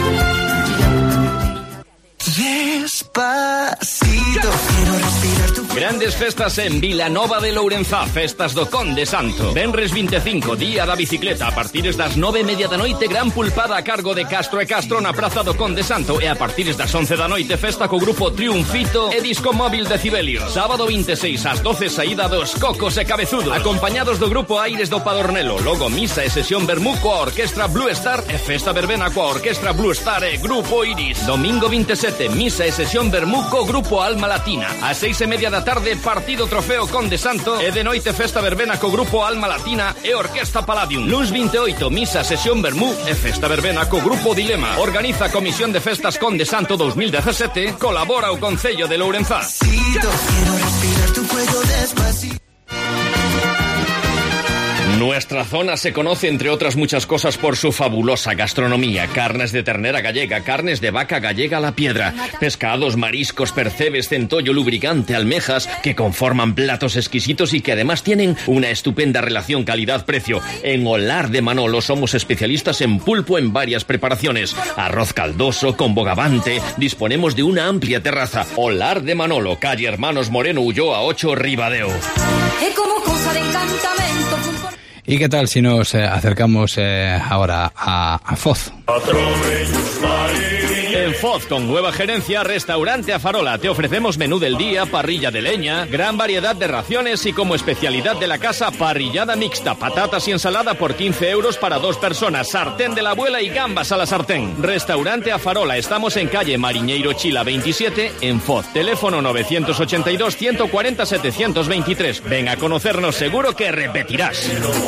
Despacito, quiero respirar tu Grandes festas en Vilanova de Lourenzá, festas do Conde Santo. Venres vinte e cinco, día da bicicleta, a partir das nove e media da noite, gran pulpada a cargo de Castro e Castro na Praza do Conde Santo, e a partir das once da noite, festa co grupo Triunfito e disco móvil Decibelio. Sábado vinte e seis ás doce, saída dos Cocos e Cabezudo, acompañados do grupo Aires do Padornelo. Logo misa e sesión vermú coa orquestra Blue Star e festa verbena coa orquestra Blue Star e grupo Iris. Domingo vinte e sete, misa e sesión vermú co grupo Alma Latina. A seis e media da tarde, partido trofeo Conde Santo, e de noite festa verbena co grupo Alma Latina e orquesta Palladium. Luns vinte e oito, misa, sesión vermú e festa verbena co grupo Dilema. Organiza a Comisión de Festas Conde Santo dos mil dezasete, colabora o Concello de Lourenzá. Nuestra zona se conoce, entre otras muchas cosas, por su fabulosa gastronomía. Carnes de ternera gallega, carnes de vaca gallega a la piedra, pescados, mariscos, percebes, centollo, lubricante, almejas, que conforman platos exquisitos y que además tienen una estupenda relación calidad-precio. En Olar de Manolo somos especialistas en pulpo en varias preparaciones. Arroz caldoso, con bogavante. Disponemos de una amplia terraza. Olar de Manolo, calle Hermanos Moreno Ulloa ocho, Ribadeo. ¿Y qué tal si nos eh, acercamos eh, ahora a, a Foz? En Foz, con nueva gerencia, Restaurante A Farola. Te ofrecemos menú del día, parrilla de leña, gran variedad de raciones y como especialidad de la casa, parrillada mixta, patatas y ensalada por quince euros para dos personas, sartén de la abuela y gambas a la sartén. Restaurante A Farola. Estamos en calle Mariñeiro Chila veintisiete, en Foz. Teléfono novecientos ochenta y dos, ciento cuarenta, setecientos veintitrés. Ven a conocernos, seguro que repetirás.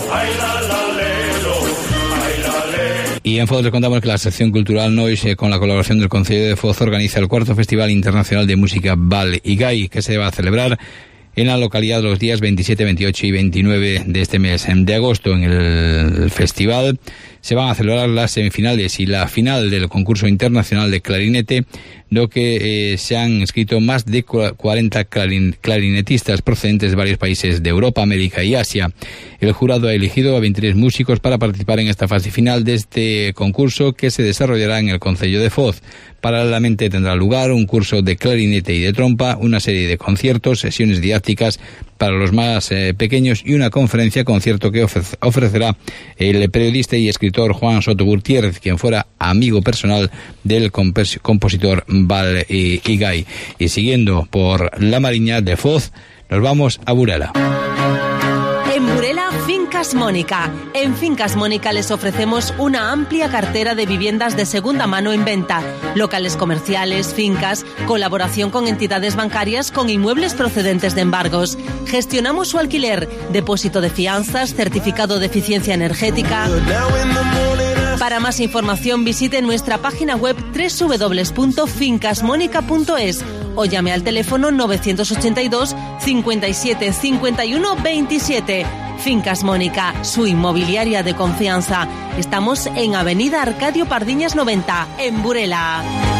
Y en Foz les contamos que la sección cultural Noise, con la colaboración del Concello de Foz, organiza el cuarto Festival Internacional de Música Val y Gai, que se va a celebrar en la localidad los días veintisiete, veintiocho y veintinueve de este mes de agosto. En el festival se van a celebrar las semifinales y la final del concurso internacional de clarinete, lo que eh, se han inscrito más de cuarenta clarin clarinetistas procedentes de varios países de Europa, América y Asia. El jurado ha elegido a veintitrés músicos para participar en esta fase final de este concurso, que se desarrollará en el Concello de Foz. Paralelamente tendrá lugar un curso de clarinete y de trompa, una serie de conciertos, sesiones didácticas para los más eh, pequeños y una conferencia concierto que ofrece, ofrecerá el periodista y escritor Juan Soto Gutiérrez, quien fuera amigo personal del compos compositor Val y, y Gai. Y siguiendo por la Mariña de Foz, nos vamos a Burela. En Burela, Fincas Mónica. En Fincas Mónica les ofrecemos una amplia cartera de viviendas de segunda mano en venta, locales comerciales, fincas, colaboración con entidades bancarias con inmuebles procedentes de embargos. Gestionamos su alquiler, depósito de fianzas, certificado de eficiencia energética. Para más información visite nuestra página web doble u doble u doble u punto fincas mónica punto es o llame al teléfono novecientos ochenta y dos, cincuenta y siete, cincuenta y uno, veintisiete. Fincas Mónica, su inmobiliaria de confianza. Estamos en Avenida Arcadio Pardiñas noventa, en Burela.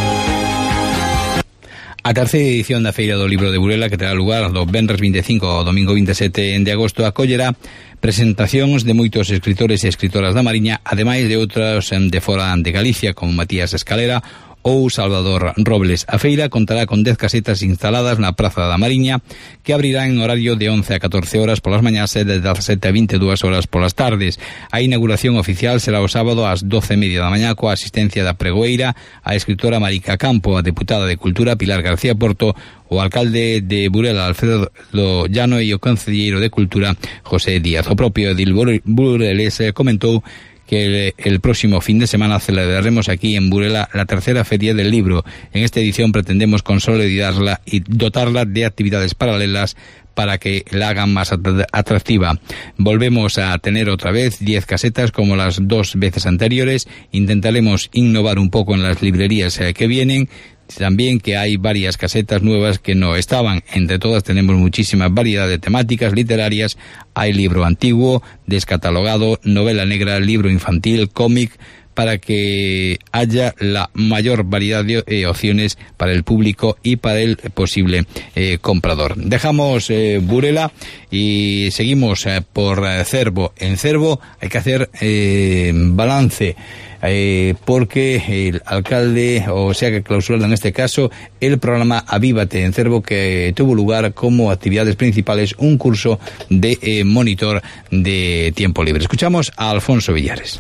A terceira edición da Feira do Libro de Burela, que terá lugar do venres vinte e cinco ao domingo vinte e sete de agosto, acollerá presentacións de moitos escritores e escritoras da Mariña, ademais de outros de fora de Galicia, como Matías Escalera ou Salvador Robles. A feira contará con dez casetas instaladas na Praza da Mariña, que abrirá en horario de once a catorce horas polas mañás e de dezasete a vinte e dúas horas polas tardes. A inauguración oficial será o sábado ás doce e media da mañá, coa asistencia da pregoeira, a escritora Marica Campo, a deputada de Cultura Pilar García Porto, o alcalde de Burela, Alfredo Llano, e o concelleiro de Cultura, José Díaz. O propio edil burelés comentou que el, el próximo fin de semana celebraremos aquí en Burela la tercera Feria del Libro. En esta edición pretendemos consolidarla y dotarla de actividades paralelas para que la hagan más atractiva. Volvemos a tener otra vez diez casetas como las dos veces anteriores. Intentaremos innovar un poco en las librerías que vienen. También que hay varias casetas nuevas que no estaban. Entre todas tenemos muchísima variedad de temáticas literarias. Hay libro antiguo, descatalogado, novela negra, libro infantil, cómic, para que haya la mayor variedad de eh, opciones para el público y para el posible eh, comprador. Dejamos eh, Burela y seguimos eh, por eh, Cervo. En Cervo hay que hacer eh, balance. eh, porque el alcalde, o sea que clausurado en este caso, el programa Avívate en Cervo, que tuvo lugar como actividades principales un curso de eh, monitor de tiempo libre. Escuchamos a Alfonso Villares.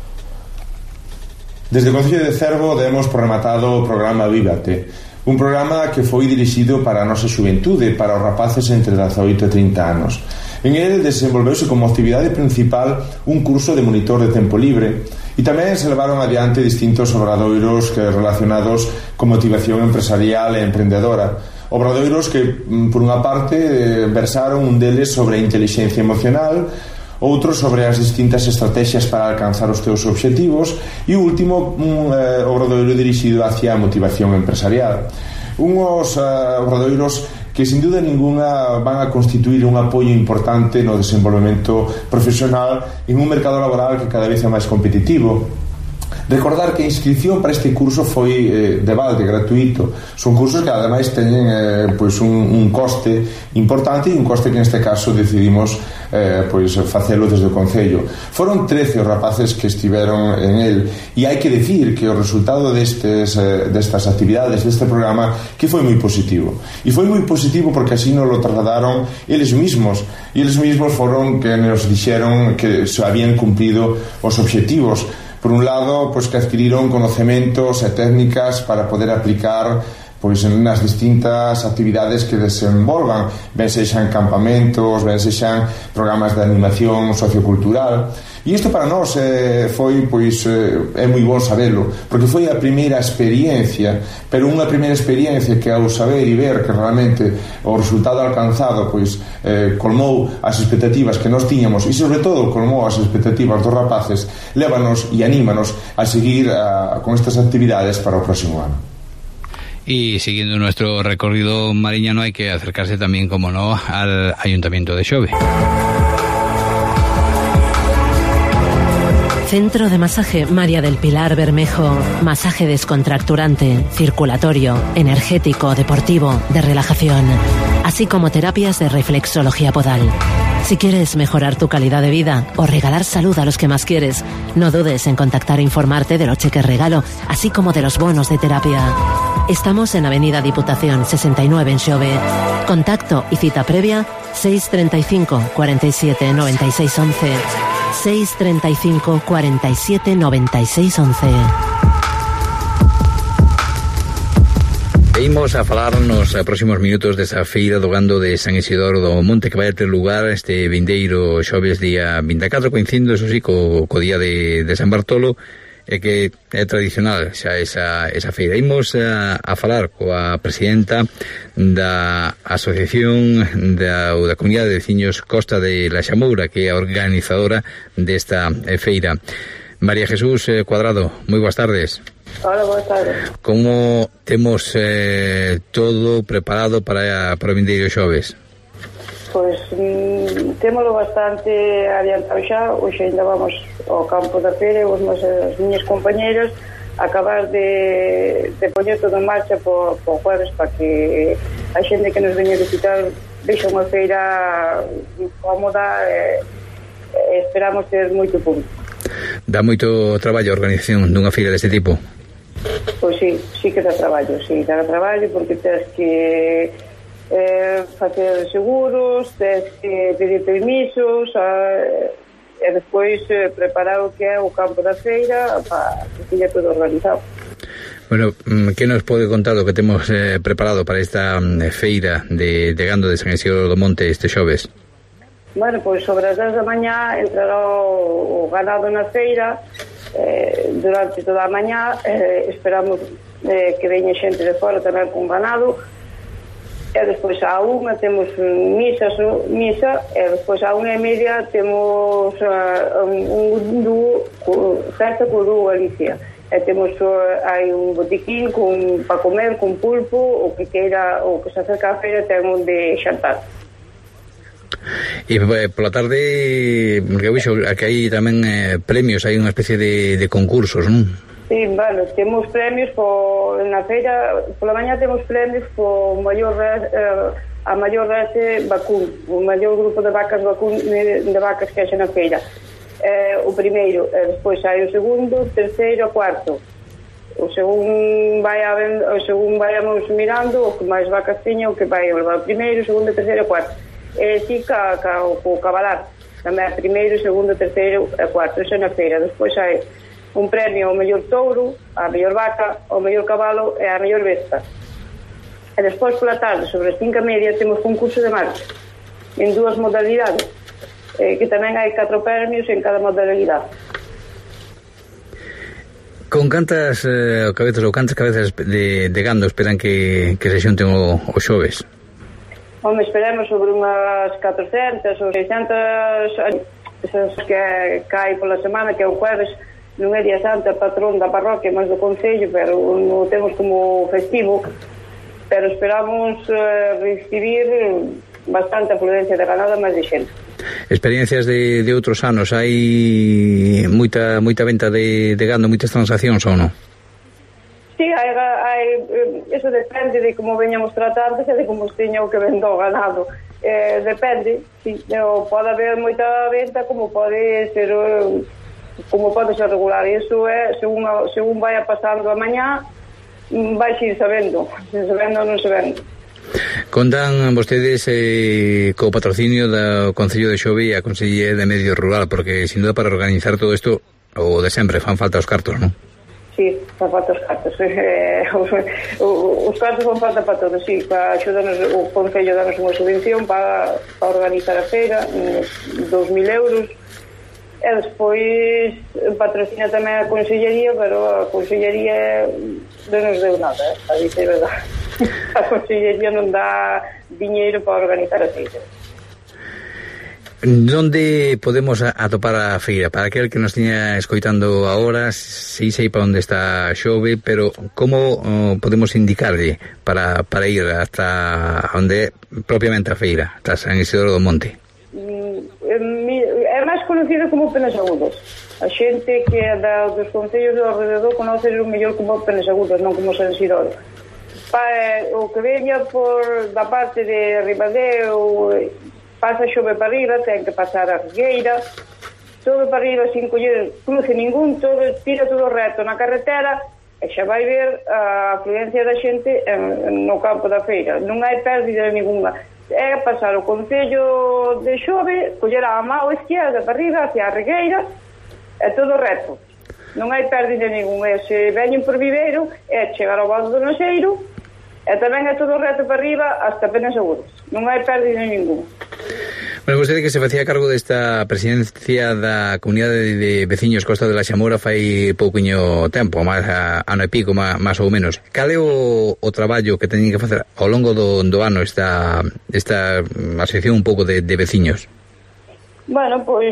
Desde o Concello de Cervo demos por rematado o programa Avívate, un programa que foi dirixido para a nosa xuventude, para os rapaces entre dezaoito e trinta anos. En ele desenvolveuse como actividade principal un curso de monitor de tempo libre e tamén se levaron adiante distintos obradoiros que relacionados con motivación empresarial e emprendedora. Obradoiros que, por unha parte, versaron un deles sobre a intelixencia emocional, outro sobre as distintas estrategias para alcanzar os teus obxectivos e o último un eh, obradoiro dirixido hacia a motivación empresarial. Unhos eh, obradoiros que sin duda ninguna van a constituir un apoio importante no desenvolvemento profesional en un mercado laboral que cada vez é máis competitivo. Recordar que a inscripción para este curso foi eh, de balde, gratuito. Son cursos que ademais teñen eh, pois un, un coste importante e un coste que neste caso decidimos eh, pois facelo desde o Concello. Foron trece os rapaces que estiveron en el e hai que decir que o resultado destes, eh, destas actividades, deste programa, que foi moi positivo. E foi moi positivo porque así nos lo trasladaron eles mismos e eles mismos foron que nos dixeron que se habían cumprido os obxectivos. Por un lado, pois que adquiriron conocementos e técnicas para poder aplicar pois nas distintas actividades que desenvolvan, ben sexan campamentos, ben sexan programas de animación sociocultural. E isto para nós eh, foi pois eh, é moi bon sabelo, porque foi a primeira experiencia, pero unha primeira experiencia que ao saber e ver que realmente o resultado alcanzado pois eh, colmou as expectativas que nós tiñamos e sobre todo colmou as expectativas dos rapaces, lévanos e anímanos a seguir a, con estas actividades para o próximo ano. Y siguiendo nuestro recorrido mariñano hay que acercarse también, como no, al Ayuntamiento de Xove. Centro de Masaje María del Pilar Bermejo. Masaje descontracturante, circulatorio, energético, deportivo, de relajación, así como terapias de reflexología podal. Si quieres mejorar tu calidad de vida o regalar salud a los que más quieres, no dudes en contactar e informarte de los cheques regalo, así como de los bonos de terapia. Estamos en Avenida Diputación sesenta y nueve en Xove. Contacto y cita previa seis treinta y cinco, cuarenta y siete, noventa y seis once. seis treinta y cinco, cuarenta y siete, noventa y seis once. Imos a falar nos próximos minutos desa feira do gando de San Isidoro do Monte que vai ter lugar este vindeiro xoves día vinte e catro, coincidindo, eso sí, co, co día de, de San Bartolo, e que é tradicional xa esa, esa feira. Imos a, a falar coa presidenta da Asociación da, da Comunidade de Veciños Costa de la Xamoura, que é a organizadora desta feira. María Jesús Cuadrado, moi boas tardes. Hola, boas tardes. Como temos eh, todo preparado para, para o vindeiro xoves? Pois mm, témolo bastante adiantado xa. Hoxe ainda vamos ao campo da feira e os meus, as miñas compañeras acabar de, de poñer todo en marcha po, po jueves para que a xente que nos veña a visitar vexa unha feira cómoda e, e esperamos ter moito público. Dá moito traballo a organización dunha feira deste tipo? Pois sí, sí que dá traballo, sí, dá traballo porque tens que eh, facer seguros, tens que pedir permisos eh, e despois eh, preparar o que é o campo da feira para que seja todo organizado. Bueno, que nos pode contar o que temos eh, preparado para esta eh, feira de, de gando de San Isidoro do Monte este xoves? Bueno, pois sobre as dez da mañá entrará o, o ganado na feira. Eh, durante toda a mañá eh, esperamos eh, que veña xente de fora tamén con ganado e despois á unha temos misa, misa e despois á unha e media temos uh, un, un dúo festa co dúo Galicia e temos uh, hai un botiquín con, para comer con pulpo, o que queira o que se acerca á feira ten onde xantar. E eh, pola tarde, porque vexo que hai tamén eh, premios, hai unha especie de, de concursos, non? Sí, bueno, temos premios po, na feira, pola mañá temos premios po maior eh, a maior race vacún, o maior grupo de vacas vacún de, de vacas que haxe na feira. eh, o primeiro, e despois hai o segundo, terceiro e cuarto. O según vai a vend... o según vayamos mirando, o que máis vacas teña, o que vai levar o primeiro, o segundo, o terceiro e o cuarto. E si ca, ca, o, o cabalar tamén primeiro, segundo, terceiro e cuarto. Iso na feira. Despois hai un premio ao mellor touro, a mellor vaca, ao mellor cabalo e a mellor besta. E despois pola tarde, sobre as cinco e media, temos concurso de marcha en dúas modalidades, eh, que tamén hai catro premios en cada modalidade. Con cantas eh, cabezas ou cantas cabezas de, de gando esperan que, que se xunten o, o xoves? Home, esperemos sobre unhas catrocentas ou seiscentas, esas que cae pola semana, que é o jueves, non é día santo, patrón da parroquia, máis do concello, pero non temos como festivo, pero esperamos eh, recibir bastante afluencia de ganado, máis de xente. Experiencias de, de outros anos, hai moita moita venta de, de gando, moitas transaccións ou non? Sí, hai, hai, eso depende de como veñamos tratando e de como esteña o que vendo o ganado. Eh, depende, sí, pode haber moita venta como pode ser como pode ser regular. Iso é, según, según vaya pasando a mañá, vai ir sabendo, se se vende ou non se vende. Contan vostedes eh, co patrocinio do Concello de Xove e a Consellería de Medio Rural, porque sin duda para organizar todo isto o de sempre fan falta os cartos, non? Sí, fan falta os cartos. Eh, os, os cartos fan falta para todos, sí. Para axudarnos, o Concello danos unha subvención para, para organizar a feira, dos mil euros. E despois patrocina tamén a Consellería, pero a Consellería non nos deu nada, eh, a dizer verdade. A Consellería non dá diñeiro para organizar a feira. Onde podemos atopar a feira? Para aquel que nos tiña escoitando agora, si sei para onde está Xove, pero como oh, podemos indicarlle para, para ir hasta onde propiamente a feira, hasta San Isidoro do Monte? É máis conocido como Penasagudas. A xente que é da, dos concellos do alrededor conoce o mellor como Penasagudas, non como San Isidoro. Pa, o que veña por da parte de Ribadeo, pasa Xove para arriba, ten que pasar a Regueira, todo para arriba sin coller cruce ningún, todo, tira todo reto na carretera e xa vai ver a afluencia da xente en, no campo da feira. Non hai pérdida ninguna. É pasar o Concello de Xove, coller a mão esquerda para arriba hacia a Regueira, é todo reto. Non hai pérdida ninguna. E se veñen por Viveiro, é chegar ao Valdo do Noxeiro, e tamén é todo reto para arriba hasta Penasagudas. Non hai pérdida ninguna. Bueno, vostede que se facía cargo desta presidencia da Comunidade de Veciños Costa de la Xamora fai pouquiño tempo, máis a, ano e pico, máis, máis ou menos. Cal é o, o traballo que teñen que facer ao longo do, do ano esta, esta asociación un pouco de, de veciños? Bueno, pois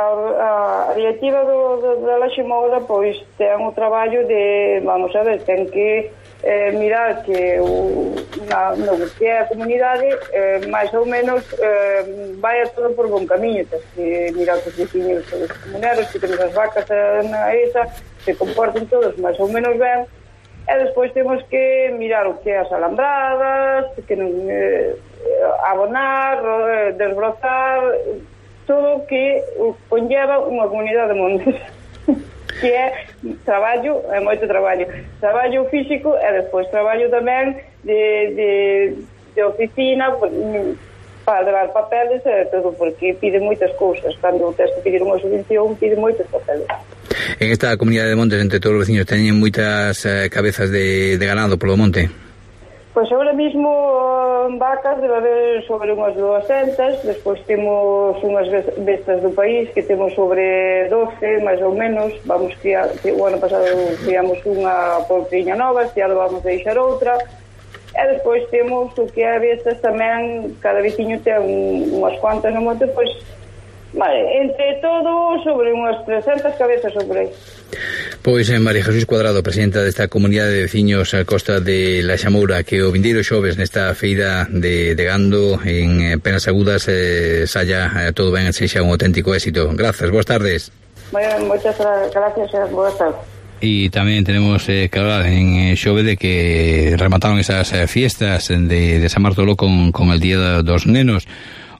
a, a directiva do, do, da La Xamora pois ten o traballo de, vamos a ver, ten que eh, mirar que o, na, no que é a comunidade eh, máis ou menos eh, vai a todo por bon camiño. Tens que mirar que os veciños, os comuneros, que temos as vacas na esa, se comporten todos máis ou menos ben, e despois temos que mirar o que é as alambradas, que non eh, abonar, eh, desbrozar, todo o que conlleva unha comunidade de montes. Que é traballo, é moito traballo traballo físico e despois traballo tamén de, de, de oficina para levar papeles e todo, porque pide moitas cousas. Cando tens que pedir unha subvención pide moitos papeles. En esta comunidade de montes, entre todos os veciños, teñen moitas eh, cabezas de, de ganado polo monte? Pois agora mismo vacas debe haber sobre unhas duascentas, despois temos unhas bestas do país que temos sobre doce, máis ou menos. Vamos criar, o ano pasado criamos unha poltriña nova, este ano vamos deixar outra, e despois temos o que é bestas tamén, cada veciño ten unhas cuantas no monte, pois vale, entre todo sobre unhas trescentas cabezas sobre aí. Pois eh, María Jesús Cuadrado, presidenta desta comunidade de veciños a Costa de la Xamoura, que o vindeiro xoves nesta feira de, de gando en eh, Penasagudas eh, saia eh, todo ben, sexa un auténtico éxito. Grazas, boas tardes. Bueno, moitas gracias e boas tardes. E tamén tenemos eh, que hablar en eh, Xove de que remataron esas eh, fiestas de, de San Bartoló con, con el Día dos Nenos.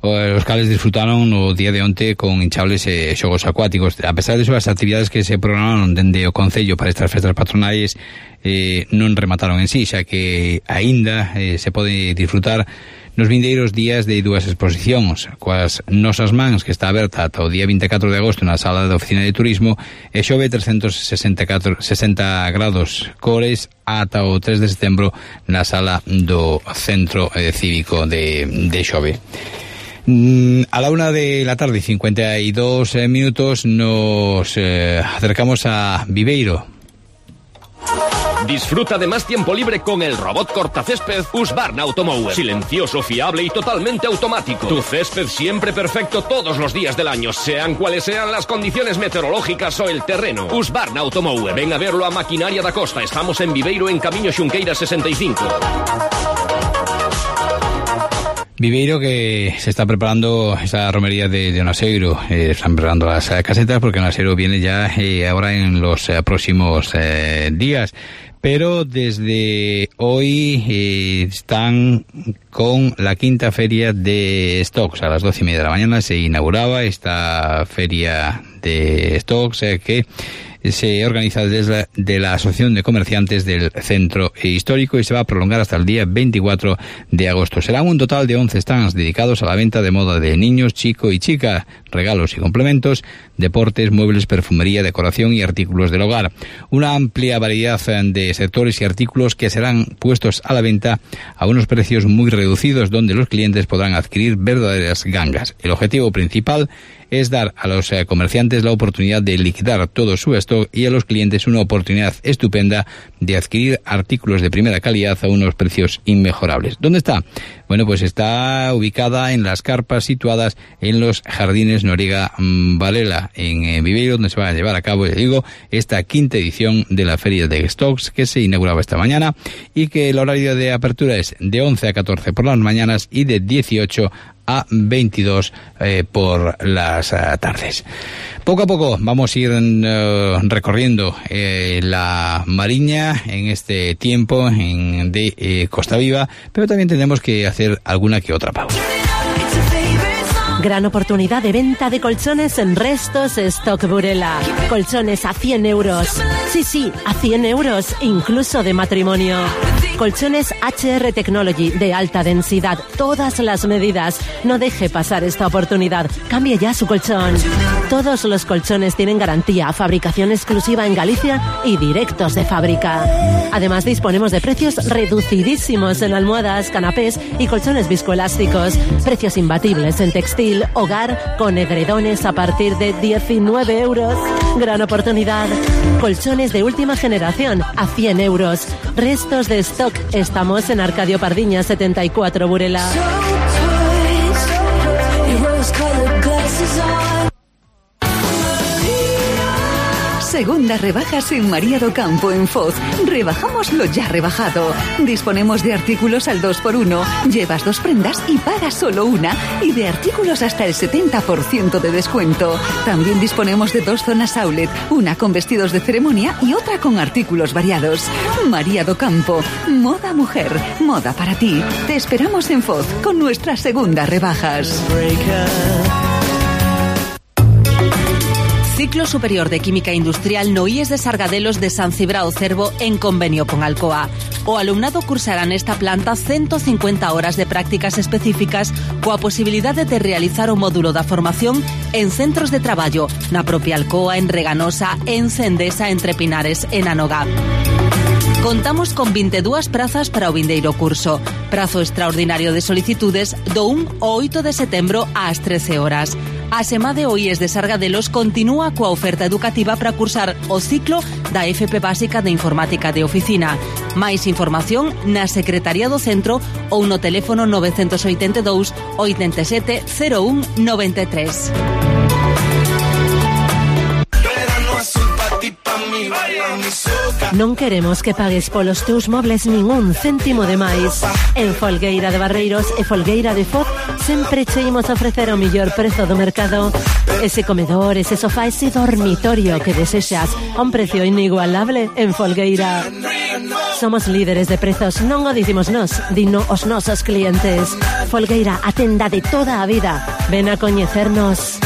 os cales disfrutaron o día de onte con hinchables e xogos acuáticos. A pesar de eso, as actividades que se programaron dende o Concello para estas festas patronais eh, non remataron en sí, xa que aínda eh, se pode disfrutar nos vindeiros días de dúas exposicións, coas nosas mans, que está aberta ata o día vinte e catro de agosto na sala da Oficina de Turismo, e Xove trescentos sesenta e catro, sesenta grados cores ata o tres de setembro na sala do Centro eh, Cívico de, de Xove. A la una de la tarde, cincuenta y dos eh, minutos, nos eh, acercamos a Viveiro. Disfruta de más tiempo libre con el robot cortacésped Husqvarna Automower. Silencioso, fiable y totalmente automático. Tu césped siempre perfecto todos los días del año, sean cuales sean las condiciones meteorológicas o el terreno. Husqvarna Automower. Ven a verlo a Maquinaria da Costa. Estamos en Viveiro, en Camiño Xunqueira sesenta y cinco. Viveiro, que se está preparando esa romería de, de Onaseiro, eh, están preparando las eh, casetas porque Onaseiro viene ya eh, ahora en los eh, próximos eh, días, pero desde hoy eh, están con la quinta feria de stocks. A las doce y media de la mañana se inauguraba esta feria de stocks eh, que se organiza desde la, de la Asociación de Comerciantes del Centro Histórico y se va a prolongar hasta el día veinticuatro de agosto. Serán un total de once stands dedicados a la venta de moda de niños, chico y chica, regalos y complementos, deportes, muebles, perfumería, decoración y artículos del hogar. Una amplia variedad de sectores y artículos que serán puestos a la venta a unos precios muy reducidos, donde los clientes podrán adquirir verdaderas gangas. El objetivo principal es dar a los eh, comerciantes la oportunidad de liquidar todo su stock y a los clientes una oportunidad estupenda de adquirir artículos de primera calidad a unos precios inmejorables. ¿Dónde está? Bueno, pues está ubicada en las carpas situadas en los Jardines Noriega Varela, en eh, Viveiro, donde se va a llevar a cabo, ya digo, esta quinta edición de la Feria de Stocks, que se inauguraba esta mañana y que el horario de apertura es de once a catorce por las mañanas y de dieciocho a veintidós eh, por las uh, tardes. Poco a poco vamos a ir uh, recorriendo eh, la Mariña en este tiempo en, de eh, Costa Viva, pero también tenemos que hacer alguna que otra pausa. Gran oportunidad de venta de colchones en Restos Stock Burela. Colchones a cien euros. Sí, sí, a cien euros, incluso de matrimonio. Colchones H R Technology de alta densidad, todas las medidas. No deje pasar esta oportunidad. Cambie ya su colchón. Todos los colchones tienen garantía, fabricación exclusiva en Galicia y directos de fábrica. Además, disponemos de precios reducidísimos en almohadas, canapés y colchones viscoelásticos. Precios imbatibles en textil, hogar, con edredones a partir de diecinueve euros. Gran oportunidad. Colchones de última generación a cien euros. Restos de stock. Estamos en Arcadio Pardiña setenta y cuatro, Burela. Segundas rebajas en María do Campo en Foz. Rebajamos lo ya rebajado. Disponemos de artículos al dos por uno. Llevas dos prendas y pagas solo una. Y de artículos hasta el setenta por ciento de descuento. También disponemos de dos zonas outlet. Una con vestidos de ceremonia y otra con artículos variados. María do Campo. Moda mujer. Moda para ti. Te esperamos en Foz con nuestras segundas rebajas. Ciclo Superior de Química Industrial no I E S de Sargadelos de San Cibrao Cervo en convenio con Alcoa. O alumnado cursará nesta planta ciento cincuenta horas de prácticas específicas coa posibilidade de realizar o módulo da formación en centros de traballo na propia Alcoa, en Reganosa, en Cendesa, entre Pinares e na Nogá. Contamos con vinte e dúas prazas para o vindeiro curso. Prazo extraordinario de solicitudes do un ao oito de setembro ás trece horas. A Semade O I E S de Sargadelos continúa coa oferta educativa para cursar o ciclo da F P Básica de Informática de Oficina. Máis información na Secretaría do Centro ou no teléfono nove oito dous, oito sete, cero un nove tres. Non queremos que pagues polos teus mobles nin un céntimo de máis. En Folgueira de Barreiros e Folgueira de Foz sempre che imos ofrecer o mellor prezo do mercado. Ese comedor, ese sofá, ese dormitorio que desexas a un precio inigualable en Folgueira. Somos líderes de prezos, non o dicimos nós, dino os nosos clientes. Folgueira, a tenda de toda a vida. Ven a coñecernos.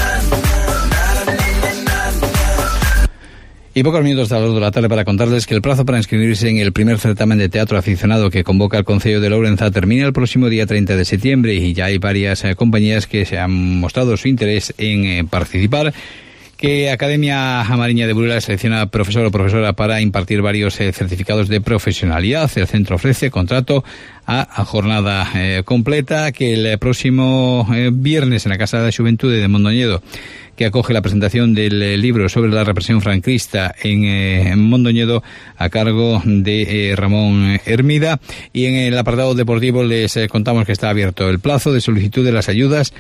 Y pocos minutos de las dos de la tarde para contarles que el plazo para inscribirse en el primer certamen de teatro aficionado que convoca el Concello de Lourenza termina el próximo día treinta de septiembre y ya hay varias eh, compañías que se han mostrado su interés en eh, participar. Que Academia Mariña de Burela selecciona profesor o profesora para impartir varios eh, certificados de profesionalidad. El centro ofrece contrato a, a jornada eh, completa. Que el próximo eh, viernes en la Casa de Xuventude de Mondoñedo, que acoge la presentación del eh, libro sobre la represión franquista en, eh, en Mondoñedo a cargo de eh, Ramón Hermida. Y en el apartado deportivo les eh, contamos que está abierto el plazo de solicitud de las ayudas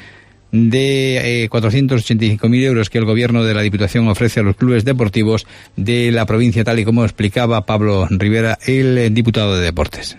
de eh, cuatrocientos ochenta y cinco mil euros que el gobierno de la Diputación ofrece a los clubes deportivos de la provincia, tal y como explicaba Pablo Rivera, el eh, diputado de Deportes.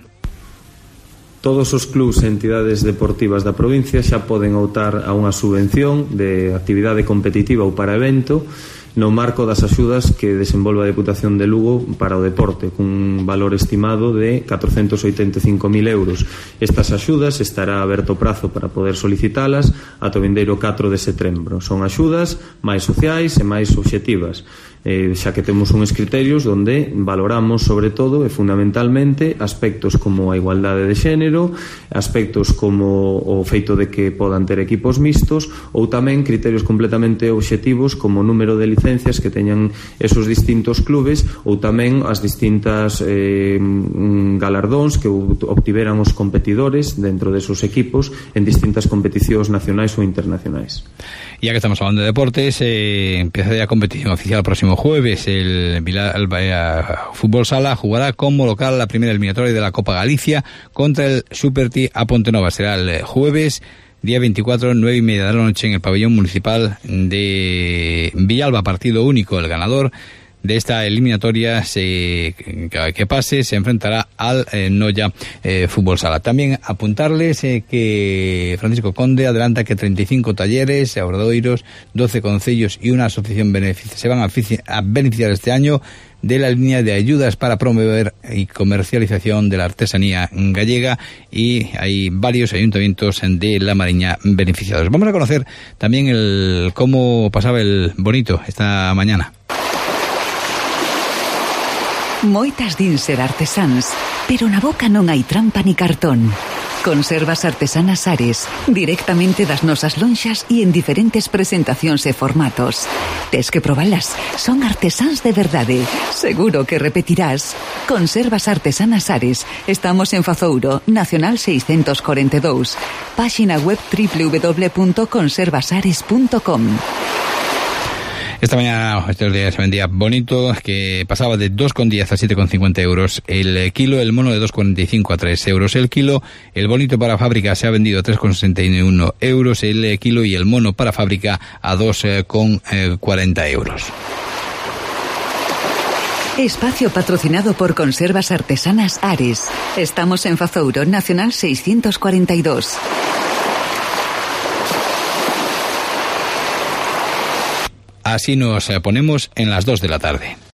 Todos os clubs e entidades deportivas da provincia xa poden optar a unha subvención de actividade competitiva ou para evento no marco das axudas que desenvolve a Deputación de Lugo para o deporte, cun valor estimado de catrocentos oitenta e cinco mil euros. Estas axudas estará aberto prazo para poder solicitalas ata o vindeiro catro de setembro. Son axudas máis sociais e máis obxectivas, eh, xa que temos uns criterios onde valoramos sobre todo e fundamentalmente aspectos como a igualdade de xénero, aspectos como o feito de que podan ter equipos mixtos ou tamén criterios completamente obxectivos como o número de licencias que teñan esos distintos clubes ou tamén as distintas eh, galardóns que obtiveran os competidores dentro desos equipos en distintas competicións nacionais ou internacionais. Ya que estamos hablando de deportes, eh, empieza ya competición oficial el próximo jueves. El Bilal Fútbol Sala jugará como local la primera eliminatoria de la Copa Galicia contra el Superti a Pontenova. Será el jueves día veinticuatro, nueve y media de la noche en el pabellón municipal de Villalba, partido único. El ganador de esta eliminatoria se, que pase se enfrentará al eh, Noya eh, Fútbol Sala. También apuntarles eh, que Francisco Conde adelanta que treinta y cinco talleres, obradoiros, doce concellos y una asociación beneficia, se van a, a beneficiar este año de la línea de ayudas para promover y comercialización de la artesanía gallega, y hay varios ayuntamientos de La Mariña beneficiados. Vamos a conocer también el cómo pasaba el bonito esta mañana. Moitas din ser artesáns, pero na boca non hai trampa ni cartón. Conservas artesanas Ares, directamente das nosas lonxas e en diferentes presentacións e formatos. Tes que probalas, son artesáns de verdade. Seguro que repetirás. Conservas artesanas Ares. Estamos en Fazouro, Nacional seiscentos cuarenta e dous. Páxina web doble u doble u doble u punto conservasares punto com. Esta mañana, estos días se vendía bonito, que pasaba de dos con diez a siete con cincuenta euros el kilo, el mono de dos con cuarenta y cinco a tres euros el kilo, el bonito para fábrica se ha vendido a tres con sesenta y uno euros el kilo y el mono para fábrica a dos con cuarenta euros. Espacio patrocinado por Conservas Artesanas Ares. Estamos en Fazouro, Nacional seiscentos cuarenta y dos. Así nos ponemos en las dos de la tarde.